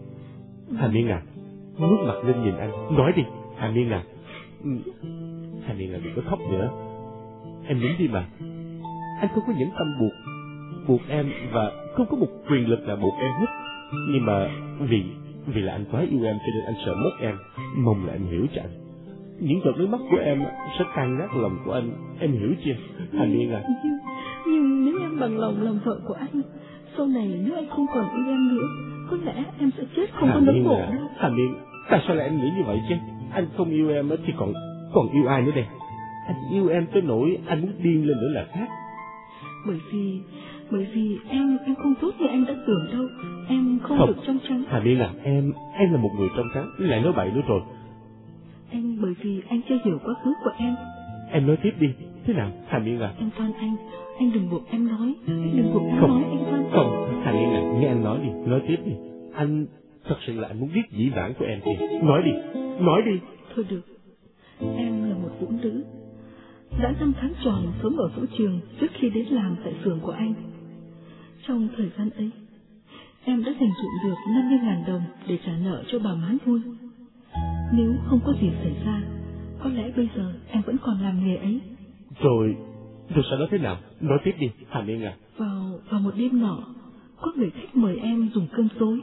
Speaker 2: Hà Miên à, ngước mặt lên nhìn anh, nói đi. Hà Miên à. uhm, Hà Miên à, đừng có khóc nữa. Em nín đi mà. Anh không có những tâm buộc Buộc em, và không có một quyền lực nào buộc em hết. Nhưng mà vì Vì là anh quá yêu em cho nên anh sợ mất em. Mong là em hiểu cho anh. Những giọt nước mắt của em sẽ tan nát lòng của anh. Em hiểu chưa? Hà Miên à.
Speaker 1: Nhưng, nhưng nếu em bằng lòng làm vợ của anh, sau này nếu anh không còn yêu em nữa, có lẽ em sẽ chết không có nỗi khổ đâu.
Speaker 2: Hà Miên, tại sao lại em nghĩ như vậy chứ? Anh không yêu em thì còn còn yêu ai nữa đây? Anh yêu em tới nỗi anh muốn điên lên nữa là khác.
Speaker 1: Bởi vì Bởi vì em em không tốt như anh đã tưởng đâu. Em không, không được trong trắng.
Speaker 2: Hà Miên à, em em là một người trong trắng, lại nói bậy nữa rồi.
Speaker 1: Anh bởi vì anh chưa hiểu quá khứ của em.
Speaker 2: Em nói tiếp đi. Thế nào Hà Miên à?
Speaker 1: Em van anh, anh đừng buộc em nói. Đừng buộc em
Speaker 2: không,
Speaker 1: nói anh van.
Speaker 2: Không, Hà Miên à, nghe anh nói đi, nói tiếp đi. Anh thật sự là anh muốn biết dĩ vãng của em đi. Nói đi, nói đi.
Speaker 1: Thôi được. Em là một phụ nữ đã năm tháng tròn sống ở vũ trường trước khi đến làm tại xưởng của anh. Trong thời gian ấy, em đã dành dụm được năm mươi ngàn đồng để trả nợ cho bà má vui. Nếu không có gì xảy ra, có lẽ bây giờ em vẫn còn làm nghề ấy.
Speaker 2: Rồi, rồi sau đó thế nào? Nói tiếp đi, Hà Miên à.
Speaker 1: Vào, vào một đêm nọ, có người khách mời em dùng cơm tối.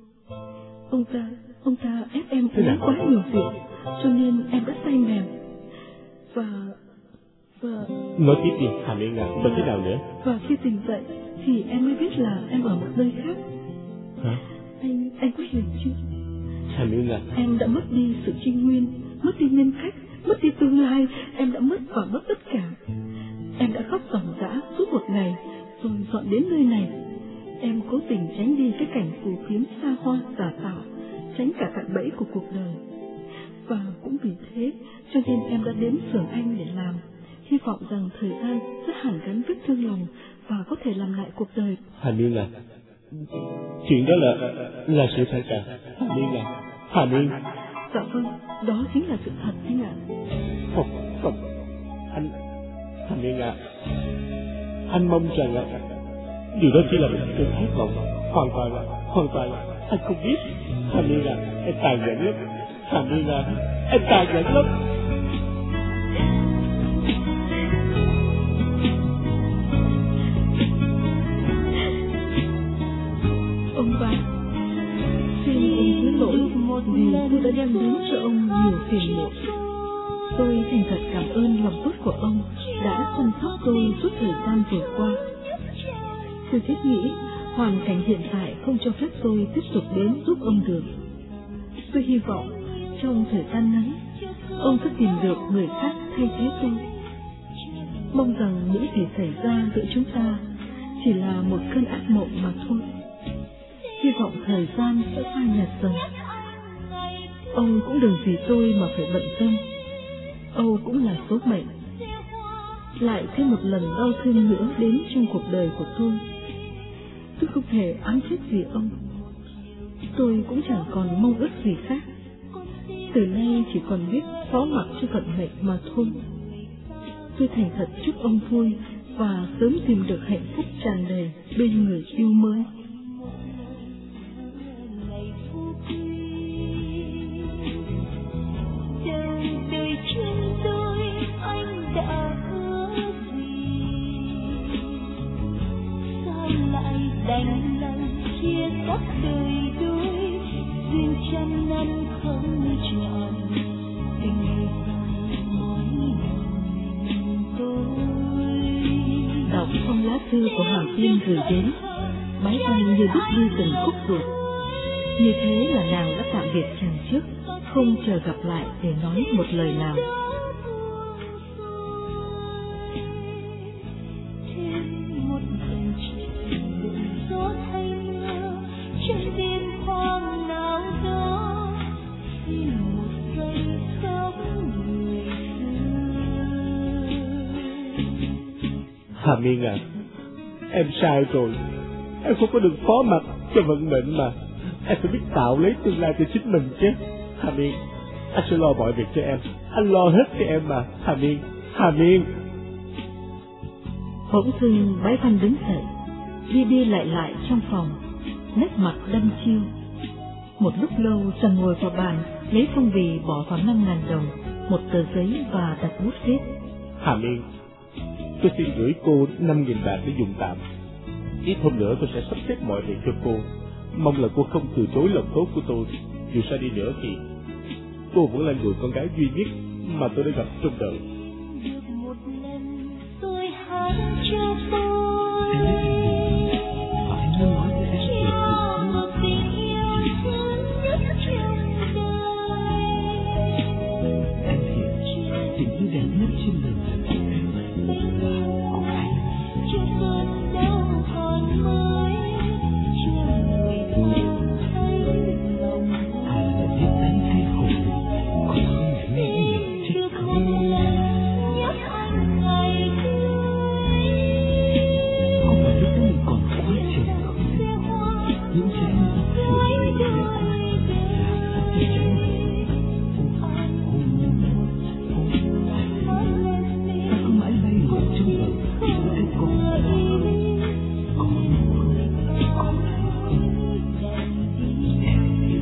Speaker 1: Ông ta, ông ta ép em uống quá nhiều rượu, cho nên em đã say mềm. Và... và...
Speaker 2: Nói tiếp đi, Hà Miên à, và thế nào nữa?
Speaker 1: Và khi tỉnh dậy, thì em mới biết là em ở một nơi khác.
Speaker 2: Hả?
Speaker 1: Anh, anh có hiểu chưa?
Speaker 2: Hà Miên à.
Speaker 1: Em đã mất đi sự trinh nguyên, mất đi nhân cách, mất đi tương lai. Em đã mất và mất tất cả. Em đã khóc ròng rã suốt một ngày, rồi dọn đến nơi này. Em cố tình tránh đi cái cảnh phù phiếm xa hoa giả tạo, tránh cả cạm bẫy của cuộc đời. Và cũng vì thế, cho nên em đã đến xưởng anh để làm, hy vọng rằng thời gian sẽ hàn gắn vết thương lòng và có thể làm lại cuộc đời.
Speaker 2: Hà Miên à, chuyện đó là là sự thật à? Hà Miên à, Hà Miên.
Speaker 1: Dạ vâng, đó chính là sự thật anh ạ.
Speaker 2: Không, không, anh, Hà Miên à, anh mong rằng là điều đó chỉ là một cơn ác mộng, hoàn toàn là, hoàn toàn là anh không biết. Hà Miên à, em tàn nhẫn lắm. Hà Miên à, em tàn nhẫn lắm.
Speaker 1: Ông ba, xin ông thứ lỗi vì tôi đã đem đến cho ông nhiều phiền muộn. Tôi thành thật cảm ơn lòng tốt của ông đã chăm sóc tôi suốt thời gian vừa qua. Tôi thiết nghĩ hoàn cảnh hiện tại không cho phép tôi tiếp tục đến giúp ông được. Tôi hy vọng trong thời gian ngắn, ông sẽ tìm được người khác thay thế tôi. Mong rằng những gì xảy ra giữa chúng ta chỉ là một cơn ác mộng mà thôi. Hy vọng thời gian sẽ phai nhạt dần. Ông cũng đừng vì tôi mà phải bận tâm. Âu cũng là số mệnh. Lại thêm một lần đau thương nữa đến trong cuộc đời của tôi. Tôi không thể ám chết gì ông. Tôi cũng chẳng còn mong ước gì khác. Từ nay chỉ còn biết phó mặc cho vận mệnh mà thôi. Tôi thành thật chúc ông vui và sớm tìm được hạnh phúc tràn đầy bên người yêu mới.
Speaker 4: Đành lòng chia cắt đời đôi, duyên trăm năm không trọn, tình người dài mỗi mình tôi.
Speaker 1: Đọc xong lá thư của Hàm Yên gửi đến, Bái Văn như đứt đi từng khúc ruột. Như thế là nàng đã tạm biệt chàng trước, không chờ gặp lại để nói một lời nào.
Speaker 3: Hàm Yên à, em sai rồi. Em không có được phó mặc cho vận mệnh mà. Em phải biết tạo lấy tương lai cho chính mình chứ. Hàm Yên, anh sẽ lo mọi việc cho em. Anh lo hết cho em mà. Hàm Yên, Hàm Yên.
Speaker 1: Bỗng dưng Bái Văn đứng dậy, đi đi lại lại trong phòng, nét mặt đăm chiêu. Một lúc lâu chàng ngồi vào bàn, lấy phong bì bỏ vào năm ngàn đồng, một tờ giấy và đặt bút viết.
Speaker 3: Hàm Yên, tôi xin gửi cô năm nghìn bạc để dùng tạm. Ít hôm nữa tôi sẽ sắp xếp mọi việc cho cô. Mong là cô không từ chối lòng tốt của tôi. Dù sao đi nữa thì cô vẫn là người con gái duy nhất mà tôi đã gặp trong đời.
Speaker 4: Được một lần tôi hát cho tôi, cho một tình yêu thương nhất trong đời.
Speaker 3: Em hiểu tình yêu đẹp nhất trên đời là của em.
Speaker 4: Chưa cơn đau còn mới, chưa người thương thấy lòng.
Speaker 3: Thà là biết đánh hay khổ còn hơn là nghe nhiều chết không.
Speaker 4: Nhớ anh ngày cưới,
Speaker 3: Không phải lúc đó mình còn quá trẻ không? Những trái tim sửa sửa lệ qua là tất cả trái này. Hôn nhau, hôn nhau. Ta cứ mãi bay ngược trong bờ chỉ có cái con. Con con em yêu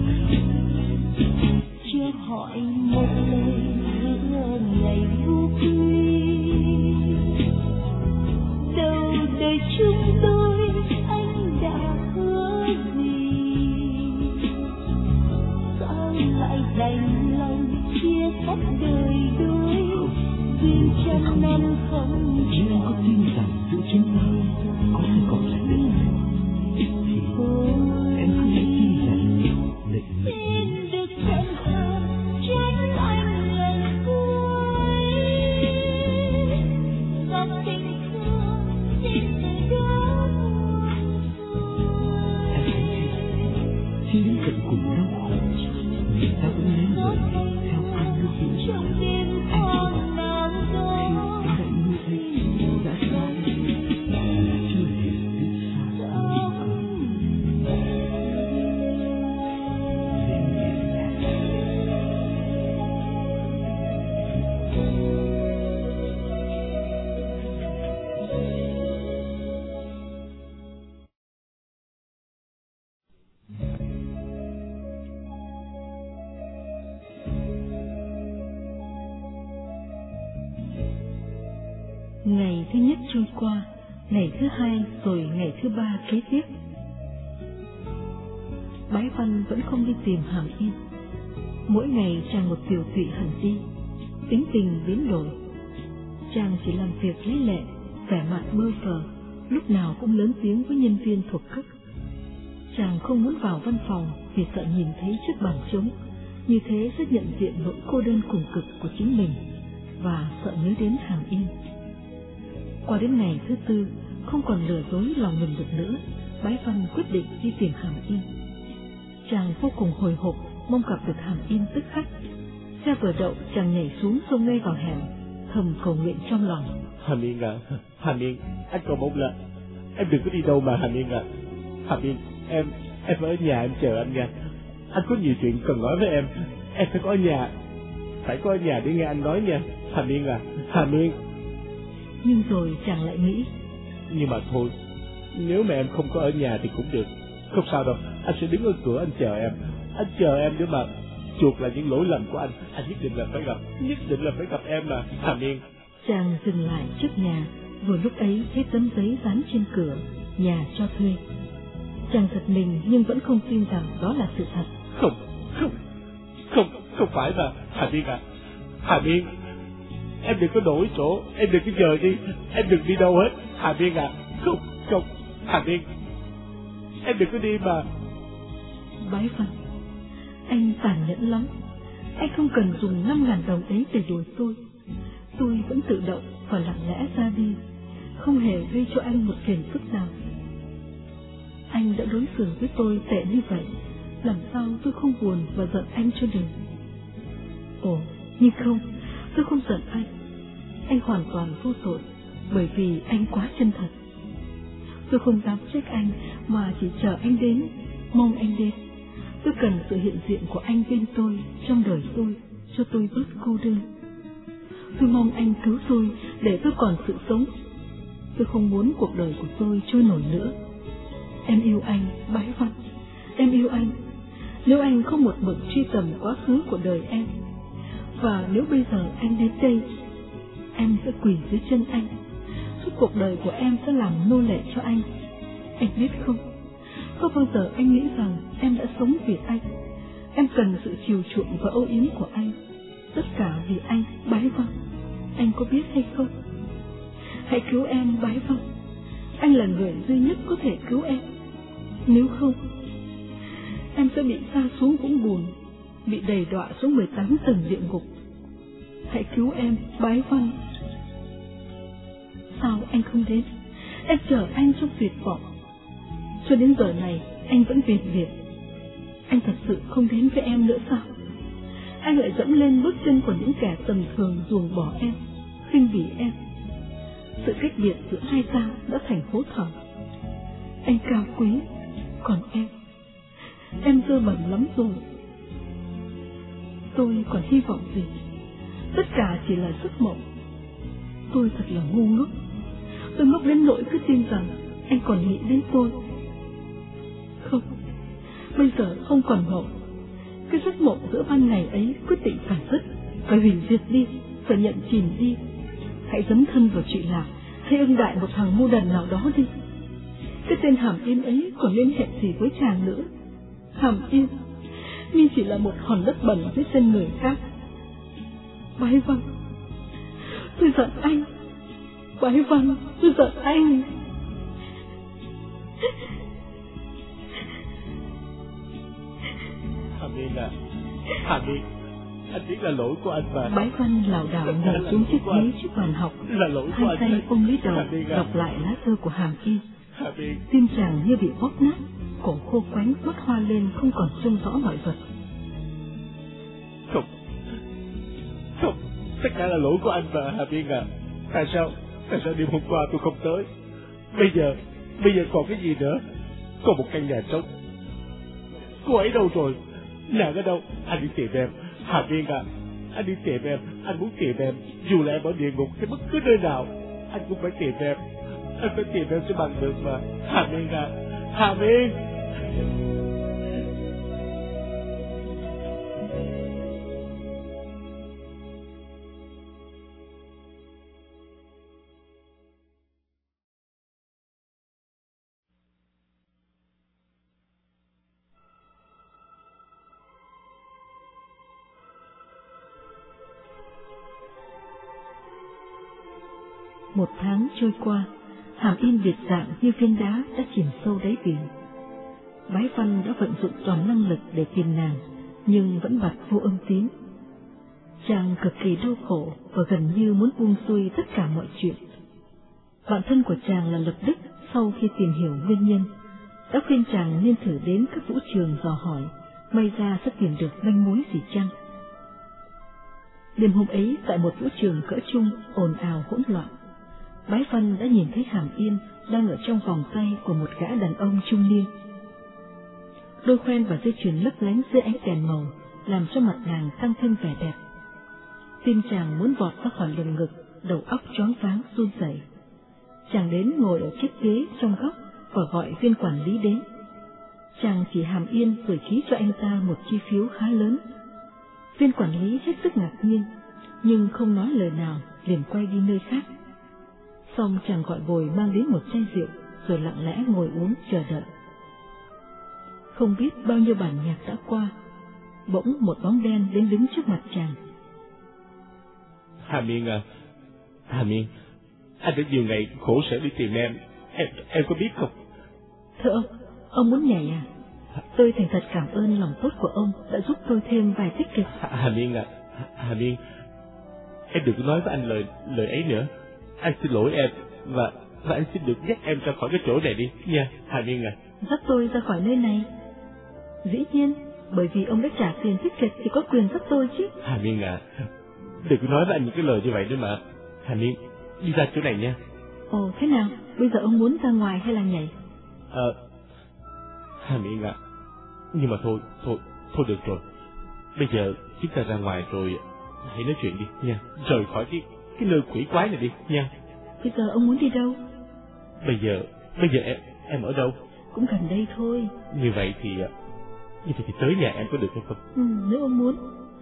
Speaker 4: chưa hỏi một lời giữa ngày vô quy. Đầu đời chúng tôi anh đã hứa gì, sao lại đành lòng chia cắt đời đôi, duyên trăm năm không
Speaker 3: nhưng em có
Speaker 4: trọn.
Speaker 3: tin rằng giữa chúng ta có thể còn lại được thì em cứ hãy tin rằng định mệnh
Speaker 4: Xin được chân thật trách anh lần cuối, dòng tình thương xin từ đó
Speaker 3: em thấy khi đến tận cùng đau khổ người ta vẫn lấy lời theo con nước biển.
Speaker 4: trong đêm hoang nam gió.
Speaker 3: Em đã như thế đã xa là chưa hề biết xa không.
Speaker 1: Ngày thứ nhất trôi qua, ngày thứ hai rồi ngày thứ ba kế tiếp. Bái Văn vẫn không đi tìm Hàm Yên. Mỗi ngày chàng một tiểu tụy hẳn đi, tính tình biến đổi. Chàng chỉ làm việc lấy lệ, vẻ mặt bơ phờ, lúc nào cũng lớn tiếng với nhân viên thuộc cấp. Chàng không muốn vào văn phòng vì sợ nhìn thấy chiếc bàn trống, như thế sẽ nhận diện nỗi cô đơn cùng cực của chính mình và sợ nhớ đến Hàm Yên. Qua đến ngày thứ tư, không còn lừa dối lòng mình được nữa, Bái Văn quyết định đi tìm Hàm Yên. Chàng vô cùng hồi hộp, mong gặp được Hàm Yên tức khắc. Xe vừa đậu, chàng nhảy xuống xông ngay vào hẻm, thầm cầu nguyện trong lòng.
Speaker 3: Hàm Yên à, Hàm Yên, anh cầu mong là em đừng có đi đâu mà Hàm Yên à. Hàm Yên, em em phải ở nhà em chờ anh nha. Anh có nhiều chuyện cần nói với em. Em phải có ở nhà, phải có ở nhà để nghe anh nói nha. Hà Miên à, Hà Miên.
Speaker 1: Nhưng rồi chàng lại nghĩ,
Speaker 3: nhưng mà thôi, nếu mà em không có ở nhà thì cũng được, không sao đâu. Anh sẽ đứng ở cửa anh chờ em. Anh chờ em để mà chuộc lại những lỗi lầm của anh. Anh nhất định là phải gặp, nhất định là phải gặp em mà, Hà Miên.
Speaker 1: Chàng dừng lại trước nhà, vừa lúc ấy thấy tấm giấy dán trên cửa, nhà cho thuê. Chàng giật mình nhưng vẫn không tin rằng đó là sự thật.
Speaker 3: Không, không, không, không phải mà, Hà Miên à, Hà Miên, em đừng có đổi chỗ, em đừng có dời đi, em đừng đi đâu hết, Hà Miên à, không, không, Hà Miên, em đừng có đi mà.
Speaker 1: Bái Văn, anh tàn nhẫn lắm, anh không cần dùng năm ngàn đồng ấy để đuổi tôi. Tôi vẫn tự động và lặng lẽ ra đi, không hề gây cho anh một phiền phức nào. Anh đã đối xử với tôi tệ như vậy, làm sao tôi không buồn và giận anh cho được. Ồ, nhưng không, tôi không giận anh. Anh hoàn toàn vô tội, bởi vì anh quá chân thật. Tôi không dám trách anh, mà chỉ chờ anh đến, mong anh đến. Tôi cần sự hiện diện của anh bên tôi, trong đời tôi, cho tôi bớt cô đơn. Tôi mong anh cứu tôi để tôi còn sự sống. Tôi không muốn cuộc đời của tôi trôi nổi nữa. Em yêu anh, Bái Văn. Em yêu anh. Nếu anh không một mực truy tầm quá khứ của đời em, và nếu bây giờ anh đến đây, em sẽ quỳ dưới chân anh. Suốt cuộc đời của em sẽ làm nô lệ cho anh. Anh biết không, có bao giờ anh nghĩ rằng em đã sống vì anh. Em cần sự chiều chuộng và âu yếm của anh. Tất cả vì anh, Bái Văn. Anh có biết hay không? Hãy cứu em, Bái Văn. Anh là người duy nhất có thể cứu em. Nếu không, em sẽ bị sa xuống vũng bùn, bị đày đọa xuống mười tám tầng địa ngục. Hãy cứu em, Bái Văn. Sao anh không đến? Em chờ anh trong tuyệt vọng. Cho đến giờ này anh vẫn biệt biệt. Anh thật sự không đến với em nữa sao? Anh lại dẫm lên bước chân của những kẻ tầm thường ruồng bỏ em, khinh bỉ em. Sự cách biệt giữa hai ta đã thành hố thẳm. Anh cao quý, còn em, em dơ bẩn lắm rồi. Tôi còn hy vọng gì? Tất cả chỉ là giấc mộng. Tôi thật là ngu ngốc. Tôi ngốc đến nỗi cứ tin rằng anh còn nghĩ đến tôi. Không, bây giờ không còn mộng. Cái giấc mộng giữa ban ngày ấy quyết định phải dứt, phải hủy diệt đi, phải nhận chìm đi. Hãy dấn thân vào Trụy Lạc, hay ưng đại một thằng ngu đần nào đó đi. Cái tên Hàm Yên ấy còn liên hệ gì với chàng nữa? Hàm Yên, nhưng chỉ là một hòn đất bẩn dưới chân người khác. Bái Văn, tôi giận anh. Bái Văn, tôi giận anh.
Speaker 3: Hà Miên à, Hà Miên, anh biết là lỗi của anh mà.
Speaker 1: Bái Văn lảo đảo ngồi xuống chiếc ghế trước bàn học,
Speaker 3: là lỗi của
Speaker 1: hai
Speaker 3: anh.
Speaker 1: tay ôm lấy đầu, đọc lại lá thư của Hàm Yên. Tim chàng như bị bóp nát, cổ khô quánh, mắt hoa lên, không còn trông rõ mọi vật.
Speaker 3: Không, không, tất cả là lỗi của anh mà, Hà Miên à. Tại sao, tại sao đêm hôm qua tôi không tới? Bây giờ, bây giờ còn cái gì nữa? Còn một căn nhà trống. Cô ấy đâu rồi? Nàng ở đâu? Anh đi tìm em, Hà Miên à. Anh đi tìm em, anh muốn tìm em. Dù là em ở địa ngục hay bất cứ nơi nào, anh cũng phải tìm em. Anh phải tìm em cho bằng được mà, Hà Miên à, Hà Miên.
Speaker 1: Một tháng trôi qua, Hàm Yên biệt dạng như viên đá đã chìm sâu đáy biển. Bái Văn đã vận dụng toàn năng lực để tìm nàng, nhưng vẫn bặt vô âm tín. Chàng cực kỳ đau khổ và gần như muốn buông xuôi tất cả mọi chuyện. Bạn thân của chàng là Lập Đức, sau khi tìm hiểu nguyên nhân, đã khuyên chàng nên thử đến các vũ trường dò hỏi, may ra sẽ tìm được manh mối gì chăng. Đêm hôm ấy, tại một vũ trường cỡ trung ồn ào hỗn loạn, Bái Văn đã nhìn thấy Hàm Yên đang ở trong vòng tay của một gã đàn ông trung niên. Đôi khoen và dây chuyền lấp lánh dưới ánh đèn màu làm cho mặt nàng tăng thêm vẻ đẹp. Tim chàng muốn vọt ra khỏi lồng ngực, đầu óc choáng váng run rẩy. Chàng đến ngồi ở chiếc ghế trong góc và gọi viên quản lý đến. Chàng chỉ hàm yên rồi ký cho anh ta một chi phiếu khá lớn. Viên quản lý hết sức ngạc nhiên, nhưng không nói lời nào, liền quay đi nơi khác. Xong chàng gọi bồi mang đến một chai rượu, rồi lặng lẽ ngồi uống chờ đợi. Không biết bao nhiêu bản nhạc đã qua, bỗng một bóng đen đến đứng trước mặt chàng.
Speaker 2: Hà Miên à, Hà Miên, anh đã nhiều ngày khổ sở đi tìm em, em, em có biết không?
Speaker 1: Thưa ông, ông muốn nhảy à? Tôi thành thật cảm ơn lòng tốt của ông đã giúp tôi thêm vài tiết kiệm.
Speaker 2: Hà Miên à, Hà Miên, em đừng có nói với anh lời lời ấy nữa. Anh xin lỗi em và và anh xin được dắt em ra khỏi cái chỗ này đi nha, Hà Miên à.
Speaker 1: Dắt tôi ra khỏi nơi này? Dĩ nhiên, bởi vì ông đã trả tiền tiết kiệm thì có quyền dắt tôi chứ.
Speaker 2: Hà Miên à, đừng có nói với anh những cái lời như vậy nữa mà. Hà Miên, đi ra chỗ này nha.
Speaker 1: Ồ, thế nào? Bây giờ ông muốn ra ngoài hay là nhảy?
Speaker 2: Ờ, Hà Miên à, nhưng mà thôi, thôi, thôi được rồi. Bây giờ chúng ta ra ngoài rồi hãy nói chuyện đi nha, rời khỏi cái cái nơi quỷ quái này đi nha.
Speaker 1: Bây giờ ông muốn đi đâu?
Speaker 2: Bây giờ, bây giờ em em ở đâu?
Speaker 1: Cũng gần đây thôi.
Speaker 2: Như vậy thì như vậy thì tới nhà em có được hay không?
Speaker 1: Ừ, nếu ông muốn.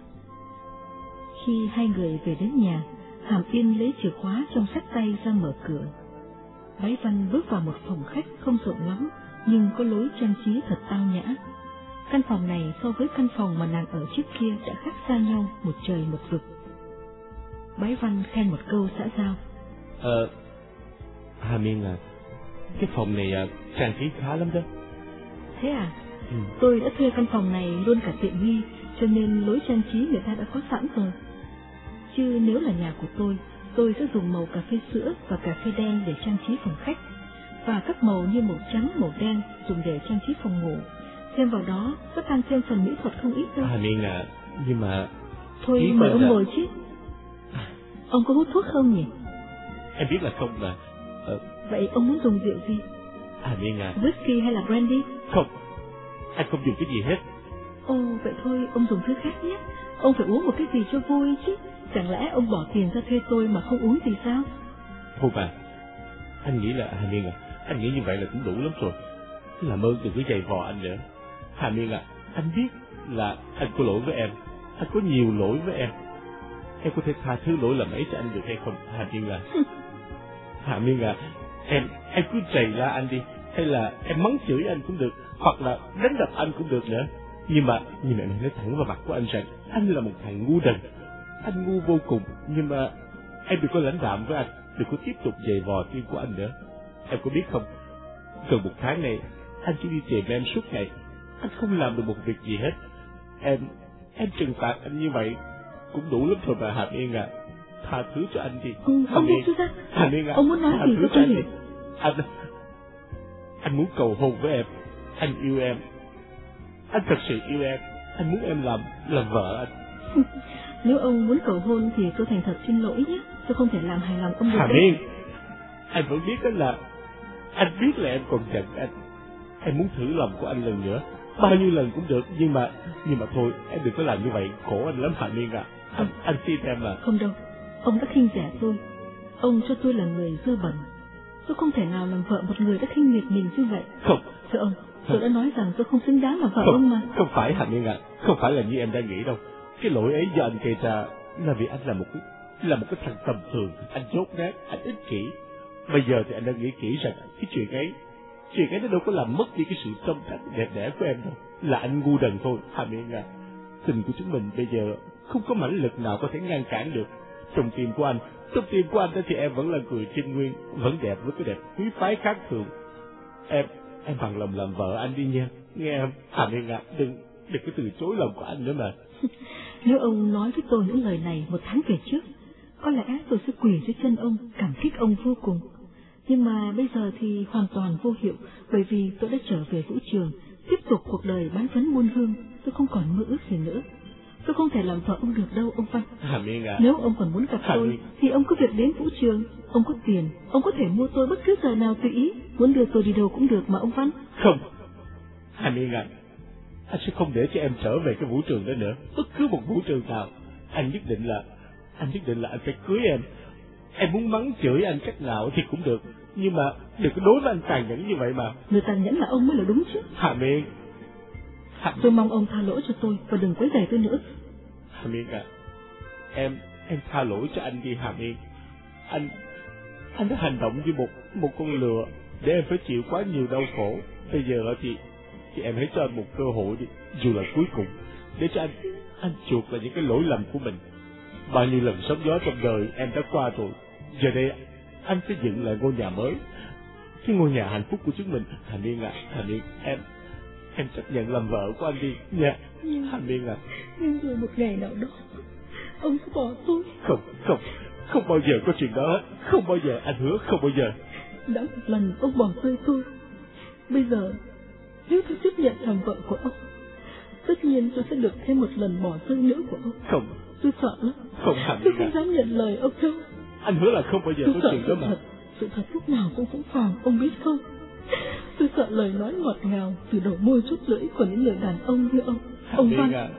Speaker 1: Khi hai người về đến nhà, Hàm Yên lấy chìa khóa trong xách tay ra mở cửa. Bái Văn bước vào một phòng khách không rộng lắm, nhưng có lối trang trí thật tao nhã. Căn phòng này so với căn phòng mà nàng ở trước kia đã khác xa nhau một trời một vực. Bái Văn khen một câu xã giao.
Speaker 2: Ờ, Hà Miên à, cái phòng này à, trang trí khá lắm đó.
Speaker 1: Thế à?
Speaker 2: Ừ.
Speaker 1: Tôi đã thuê căn phòng này luôn cả tiện nghi, cho nên lối trang trí người ta đã có sẵn rồi. Chứ nếu là nhà của tôi, tôi sẽ dùng màu cà phê sữa và cà phê đen để trang trí phòng khách, và các màu như màu trắng, màu đen dùng để trang trí phòng ngủ. Thêm vào đó, có tăng thêm phần mỹ thuật không ít đâu.
Speaker 2: Hà Miên à, nhưng mà...
Speaker 1: Thôi mời ông là... ngồi chứ. Ông có hút thuốc không nhỉ?
Speaker 2: Em biết là không mà. Ờ...
Speaker 1: Vậy ông muốn dùng rượu gì?
Speaker 2: Hà Miên à...
Speaker 1: Whisky hay là brandy?
Speaker 2: Không, anh không dùng cái gì hết.
Speaker 1: Ồ, vậy thôi ông dùng thứ khác nhé. Ông phải uống một cái gì cho vui chứ. Chẳng lẽ ông bỏ tiền ra thuê tôi mà không uống gì sao?
Speaker 2: Thôi mà, anh nghĩ là Hà Miên à, anh nghĩ như vậy là cũng đủ lắm rồi. Làm ơn đừng có giày vò anh nữa. Hà Miên à, anh biết là anh có lỗi với em, anh có nhiều lỗi với em. Em có thể tha thứ lỗi lầm ấy cho anh được hay không, Hà Miên à? Hà Miên à, em em cứ chày la anh đi, hay là em mắng chửi anh cũng được, hoặc là đánh đập anh cũng được nữa. Nhưng mà, nhưng mà em nói thẳng vào mặt của anh rằng anh là một thằng ngu đần. Anh ngu vô cùng, nhưng mà em đừng có lãnh đạm với anh, đừng có tiếp tục giày vò tim của anh nữa. Em có biết không, gần một tháng này anh chỉ đi tìm em suốt ngày, anh không làm được một việc gì hết. Em, em trừng phạt anh như vậy cũng đủ lắm rồi mà, Hà Miên à. Tha thứ cho anh đi.
Speaker 1: Ừ,
Speaker 2: Hà
Speaker 1: không
Speaker 2: Miên,
Speaker 1: biết chứ
Speaker 2: Hà Miên à,
Speaker 1: ông muốn nói
Speaker 2: tha
Speaker 1: gì
Speaker 2: thứ
Speaker 1: cho
Speaker 2: cho
Speaker 1: tôi
Speaker 2: anh
Speaker 1: hiểu.
Speaker 2: đi. Anh, anh muốn cầu hôn với em, anh yêu em, anh thật sự yêu em, anh muốn em làm làm vợ anh.
Speaker 1: Nếu ông muốn cầu hôn thì tôi thành thật xin lỗi nhé, tôi không thể làm hài lòng ông được.
Speaker 2: Hà Miên, anh vẫn biết đó là anh biết là em còn giận anh, em muốn thử lòng của anh lần nữa, bao nhiêu lần cũng được, nhưng mà nhưng mà thôi, em đừng có làm như vậy, khổ anh lắm Hà Miên à. Anh, anh xin em mà.
Speaker 1: Không đâu, ông đã khinh rẻ tôi, ông cho tôi là người dơ bẩn, tôi không thể nào làm vợ một người đã khinh miệt mình như vậy.
Speaker 2: Không,
Speaker 1: thưa ông, tôi đã nói rằng tôi không xứng đáng là vợ
Speaker 2: không,
Speaker 1: ông mà.
Speaker 2: Không phải Hà Miên à, không phải là như em đang nghĩ đâu. Cái lỗi ấy do anh gây ra là vì anh là một cái là một cái thằng tầm thường, anh dốt nát, anh ích kỷ. Bây giờ thì anh đang nghĩ kỹ rằng cái chuyện ấy, chuyện ấy nó đâu có làm mất đi cái sự trong trắng đẹp đẽ của em đâu. Là anh ngu đần thôi, Hà Miên à. Tình của chúng mình bây giờ không có mãnh lực nào có thể ngăn cản được. Trong tim của anh, trong tim của anh đó thì em vẫn là người trinh nguyên, vẫn đẹp với cái đẹp quý phái khác thường. Em, em bằng lòng làm vợ anh đi nha, nghe em, Hà Miên à, đừng, đừng có từ chối lòng của anh nữa mà.
Speaker 1: Nếu ông nói với tôi những lời này một tháng về trước, có lẽ tôi sẽ quỳ dưới chân ông, cảm kích ông vô cùng. Nhưng mà bây giờ thì hoàn toàn vô hiệu, bởi vì tôi đã trở về vũ trường, tiếp tục cuộc đời bán vấn buôn hương, tôi không còn mơ ước gì nữa. Tôi không thể làm vợ ông được đâu, ông Văn.
Speaker 2: Hà Miên à.
Speaker 1: Nếu ông còn muốn gặp
Speaker 2: Hà
Speaker 1: tôi,
Speaker 2: Miên.
Speaker 1: thì ông cứ việc đến vũ trường, ông có tiền, ông có thể mua tôi bất cứ giờ nào tùy ý, muốn đưa tôi đi đâu cũng được mà ông Văn.
Speaker 2: Không, Hà Miên à, anh sẽ không để cho em trở về cái vũ trường đó nữa, bất cứ một vũ trường nào. Anh nhất định là, anh nhất định là anh phải cưới em. Em muốn mắng chửi anh cách nào thì cũng được, nhưng mà đừng có đối với anh tàn nhẫn như vậy mà.
Speaker 1: Người tàn nhẫn là ông mới là đúng chứ.
Speaker 2: Hà Miên, Hà...
Speaker 1: tôi mong ông tha lỗi cho tôi và đừng quấy rầy tôi nữa.
Speaker 2: Hà Miên à, em em tha lỗi cho anh đi Hà Miên. Anh anh đã hành động như một một con lừa để em phải chịu quá nhiều đau khổ. Bây giờ thì thì em hãy cho anh một cơ hội đi, dù là cuối cùng, để cho anh anh chuộc lại những cái lỗi lầm của mình. Bao nhiêu lần sóng gió trong đời em đã qua rồi, giờ đây anh sẽ dựng lại ngôi nhà mới, cái ngôi nhà hạnh phúc của chúng mình. Hà Miên à, Hà Miên, em em chấp nhận làm vợ của anh đi nha.
Speaker 1: Nhưng,
Speaker 2: Hà Miên à,
Speaker 1: nhưng rồi một ngày nào đó ông sẽ bỏ tôi.
Speaker 2: Không, không, không bao giờ có chuyện đó hết. Không bao giờ, anh hứa không bao giờ.
Speaker 1: Đã một lần ông bỏ rơi tôi, bây giờ nếu tôi chấp nhận làm vợ của ông, tất nhiên tôi sẽ được thêm một lần bỏ rơi nữa của ông.
Speaker 2: Không,
Speaker 1: tôi sợ lắm.
Speaker 2: Không, Hà
Speaker 1: Tôi
Speaker 2: Miên
Speaker 1: không
Speaker 2: à,
Speaker 1: dám nhận lời ông đâu.
Speaker 2: anh hứa là không bao giờ
Speaker 1: Tôi
Speaker 2: có chuyện đó mà.
Speaker 1: Thật, sự thật lúc nào cũng phũ phàng, ông biết không? Tôi sợ lời nói ngọt ngào từ đầu môi chốt lưỡi của những người đàn ông như ông.
Speaker 2: Hà
Speaker 1: Ông
Speaker 2: Miên
Speaker 1: Văn,
Speaker 2: à,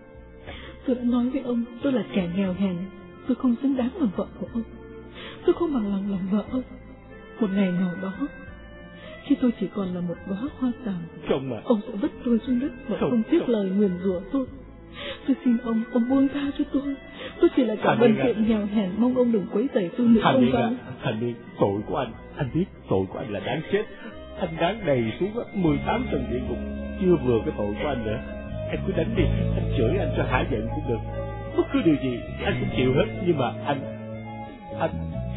Speaker 1: tôi đã nói với ông tôi là kẻ nghèo hèn, tôi không xứng đáng làm vợ của ông. Tôi không bằng lòng làm vợ ông. Một ngày nào đó, khi tôi chỉ còn là một đóa hoa tàn,
Speaker 2: không mà,
Speaker 1: ông sẽ vứt tôi xuống đất và không, không tiếc lời nguyền rủa tôi. Tôi xin ông, ông buông tha cho tôi. Tôi chỉ là kẻ bần tiện nghèo hèn, mong ông đừng quấy rầy tôi nữa. Ông Văn,
Speaker 2: Hà Miên, tội của anh, anh biết tội của anh là đáng chết. Anh đáng đầy xuống mười tám tầng địa ngục, chưa vừa cái tội của anh nữa. Em cứ đánh đi, anh chửi anh cho hả giận cũng được, bất cứ điều gì anh cũng chịu hết. Nhưng mà anh, anh,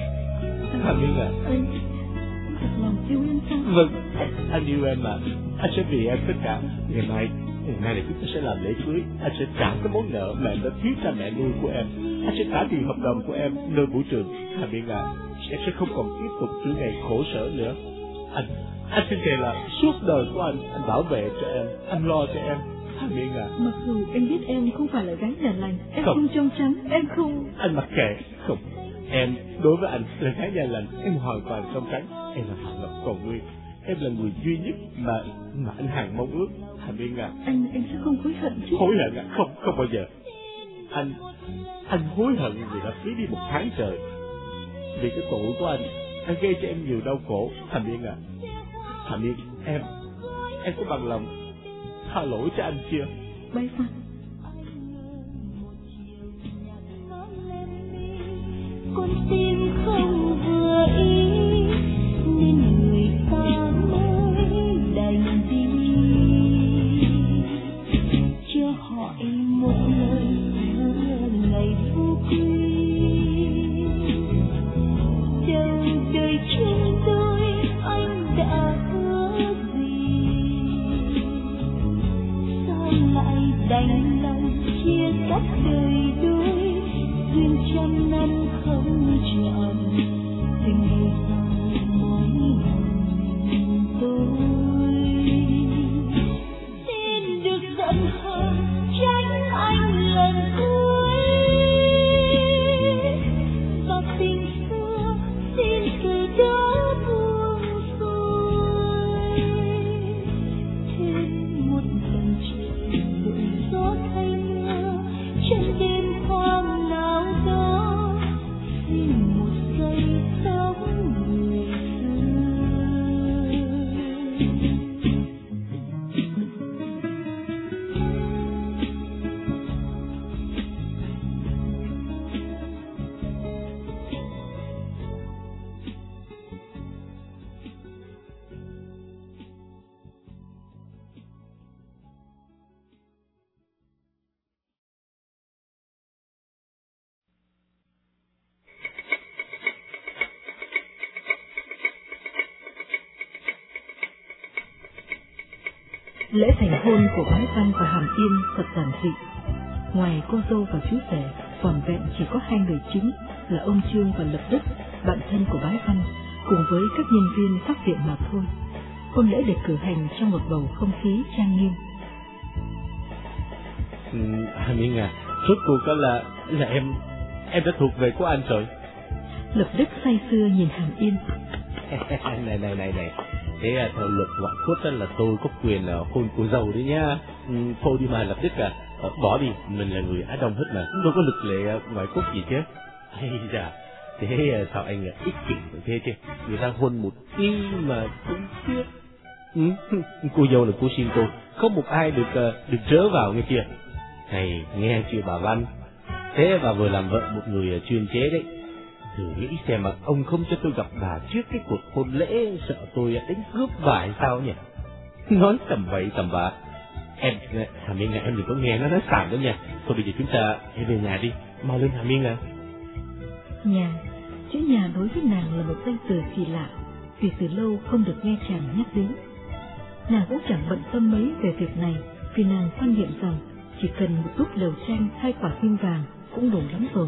Speaker 2: Hà Miên à,
Speaker 1: anh thật lòng yêu em sao?
Speaker 2: Vâng, anh yêu em mà. Anh sẽ vì em tất cả. Ngày mai, ngày mai này chúng ta sẽ làm lễ cưới. Anh sẽ trả cái món nợ mà em đã thiếu cha mẹ nuôi của em. Anh sẽ trả tiền hợp đồng của em nơi vũ trường. Hà Miên à, em sẽ không còn tiếp tục chuỗi ngày khổ sở nữa. Anh, anh xin thề là suốt đời của anh, anh bảo vệ cho em, anh lo cho em. Hà Miên à,
Speaker 1: mặc dù em biết em không phải là gái nhà lành, em không,
Speaker 2: Không.
Speaker 1: trong trắng, em không.
Speaker 2: anh mặc kệ. Không, em đối với anh là gái nhà lành, em hoàn toàn trong trắng. Em là Hạng Lập còn nguyên, em là người duy nhất mà mà anh Hằng mong ước. Hà Miên à,
Speaker 1: Anh, anh sẽ không hối hận chứ?
Speaker 2: hối hận à? Không, không bao giờ. Anh, anh hối hận vì đã phí đi một tháng trời. Vì cái tội của anh, anh gây cho em nhiều đau khổ. Hà Miên à, Hà Miên, em, em có bằng lòng tha lỗi cho anh chưa?
Speaker 1: Bái Văn,
Speaker 4: con tim không vừa ý nên người ta mới đành đi, chưa hỏi một lời hứa ngày phú quý. Đâu đời chúng tôi anh đã hứa gì, sao lại đành lòng chia cắt đời đôi, duyên trăm năm không trọn, tình đời sau mỗi mình tôi. Xin được giận hờn tránh anh lần cuối, và tình xưa xin từ đó buông xuôi. Thêm một lần trời đổi gió thay mưa, chân đêm hoang nào đó, xin một giây sống người xưa.
Speaker 1: lễ thành hôn của Bái Văn và Hàm Yên thật giản dị. Ngoài cô dâu và chú rể, vỏn vẹn chỉ có hai người chính là ông Trương và Lập Đức, bạn thân của Bái Văn, cùng với các nhân viên pháp viện mà thôi. Hôn lễ được cử hành trong một bầu không khí trang nghiêm.
Speaker 2: Ừ, Hàm Yên à, rốt cuộc đó là là em em đã thuộc về của anh rồi.
Speaker 1: Lập Đức say sưa nhìn Hàm Yên.
Speaker 3: này này này này,
Speaker 2: Thế à, theo luật ngoại quốc đó là tôi có quyền là hôn cô dâu đấy nhá. Ừ, thôi đi mà lập tức à, bỏ đi, mình là người Á Đông hết mà, đâu có luật lệ ngoại quốc gì chứ. Hay da, thế sao anh ích kỷ thế chứ, người ta hôn một tí mà cũng tiếc. Ừ, cô dâu là cô xin tôi, không một ai được được rớ vào nghe chưa. Này nghe chưa bà Văn, thế bà vừa làm vợ một người chuyên chế đấy. Thử nghĩ xem mà ông không cho tôi gặp bà trước cái cuộc hôn lễ, sợ tôi đánh cướp bà hay sao nhỉ? Nói tầm bậy tầm bạ. Em, Hà Miên à, em đừng có nghe nó nói xàm đó nha. Thôi bây giờ chúng ta hãy về nhà đi, mau lên Hà Miên à.
Speaker 1: Nhà, chữ nhà đối với nàng là một danh từ kỳ lạ, vì từ lâu không được nghe chàng nhắc đến. Nàng cũng chẳng bận tâm mấy về việc này, vì nàng quan niệm rằng chỉ cần một bức lầu tranh hay quả tim vàng cũng đủ lắm rồi.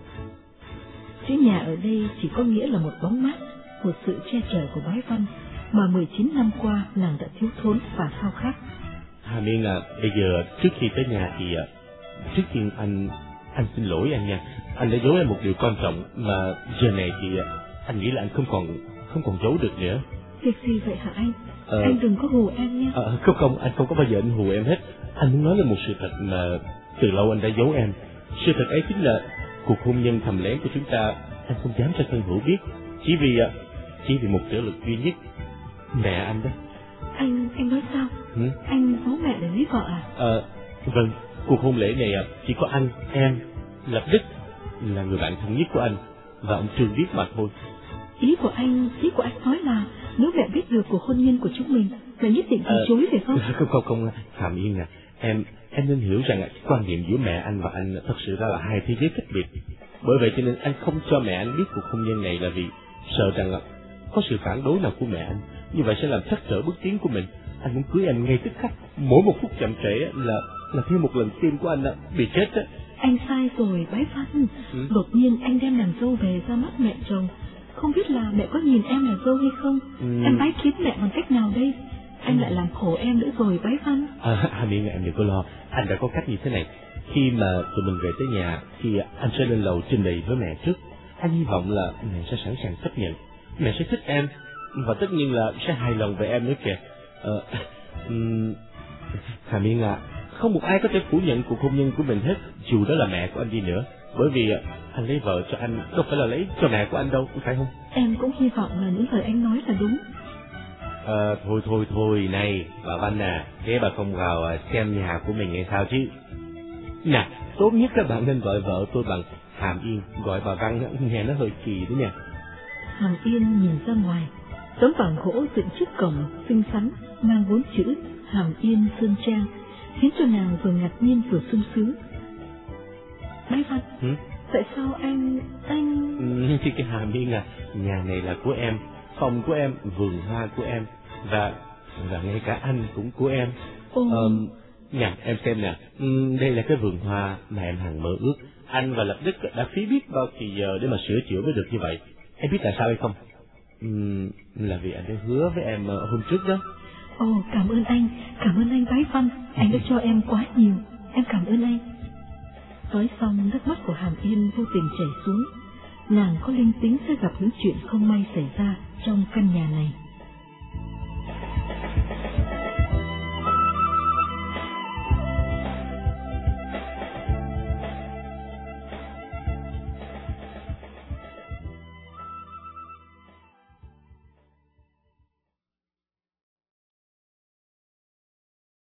Speaker 1: Chữ nhà ở đây chỉ có nghĩa là một bóng mát, một sự che chở của bái Văn mà mười chín năm qua nàng đã thiếu thốn và khao khát.
Speaker 2: Hà Miên à, bây giờ trước khi tới nhà thì trước tiên anh anh xin lỗi anh nha. Anh đã giấu em một điều quan trọng mà giờ này thì anh nghĩ là anh không còn không còn giấu được nữa.
Speaker 1: Việc gì vậy hả anh?
Speaker 2: Ờ,
Speaker 1: anh đừng có hù em nhé.
Speaker 2: Ờ, không không, anh không có bao giờ anh hù em hết. Anh muốn nói là một sự thật mà từ lâu anh đã giấu em. Sự thật ấy chính là cuộc hôn nhân thầm lén của chúng ta anh không dám cho thân hữu biết, chỉ vì chỉ vì một trở lực duy nhất, mẹ anh đó.
Speaker 1: Anh anh nói sao?
Speaker 2: Ừ?
Speaker 1: Anh giấu mẹ để lấy vợ à?
Speaker 2: Ờ, vâng. Cuộc hôn lễ này chỉ có anh, em, Lập Đức là người bạn thân nhất của anh và ông Trương biết mà thôi.
Speaker 1: Ý của anh, ý của anh nói là nếu mẹ biết được cuộc hôn nhân của chúng mình, mẹ nhất định từ chối phải không?
Speaker 2: Không không không, Phạm Yên à, em em nên hiểu rằng quan niệm giữa mẹ anh và anh thật sự ra là hai thế giới khác biệt. Bởi vậy cho nên anh không cho mẹ anh biết cuộc hôn nhân này là vì sợ rằng là có sự phản đối nào của mẹ anh, như vậy sẽ làm trắc trở bước tiến của mình. Anh muốn cưới em ngay tức khắc, mỗi một phút chậm trễ là là thêm một lần tim của anh bị chết á.
Speaker 1: Anh sai rồi bái Văn. Ừ? Đột nhiên anh đem nàng dâu về ra mắt mẹ chồng, không biết là mẹ có nhìn em là dâu hay không? Ừ. Em bái kiến mẹ bằng cách nào đây? Anh ừ. lại làm khổ em nữa rồi bái Văn.
Speaker 2: À, Hà Miên em đừng có lo, anh đã có cách như thế này. Khi mà tụi mình về tới nhà thì anh sẽ lên lầu trình bày với mẹ trước. Anh hy vọng là mẹ sẽ sẵn sàng chấp nhận, mẹ sẽ thích em và tất nhiên là sẽ hài lòng về em nữa kìa. Ờ, um, Hà Miên à, không một ai có thể phủ nhận cuộc hôn nhân của mình hết, dù đó là mẹ của anh đi nữa. Bởi vì anh lấy vợ cho anh đâu phải là lấy cho mẹ của anh đâu, phải không?
Speaker 1: Em cũng hy vọng là những lời anh nói là đúng.
Speaker 2: Ờ, thôi thôi thôi, này bà Văn à, thế bà không vào xem nhà của mình hay sao chứ? Nè, tốt nhất các bạn nên gọi vợ tôi bằng Hàm Yên, gọi bà Văn nghe nó hơi kỳ đấy nha.
Speaker 1: Hàm Yên nhìn ra ngoài, tấm bảng gỗ dựng trước cổng xinh xắn mang bốn chữ Hàm Yên Sơn Trang khiến cho nàng vừa ngạc nhiên vừa sung sướng. Bái Văn, ừ? Tại sao anh anh?
Speaker 2: Ừ, thì cái Hàm Yên à, nhà này là của em, phòng của em, vườn hoa của em và và ngay cả anh cũng của em.
Speaker 1: Ồ.
Speaker 2: Um, Nè, em xem nè, uhm, đây là cái vườn hoa mà em hằng mơ ước. Anh và Lập Đức đã phí biết bao kỳ giờ để mà sửa chữa mới được như vậy. Em biết tại sao hay không? Uhm, là vì anh đã hứa với em hôm trước đó.
Speaker 1: Ồ, cảm ơn anh, cảm ơn anh Bái Văn, anh đã cho em quá nhiều, em cảm ơn anh. Nói xong, nước mắt của Hàm Yên vô tình chảy xuống. Nàng có linh tính sẽ gặp những chuyện không may xảy ra trong căn nhà này.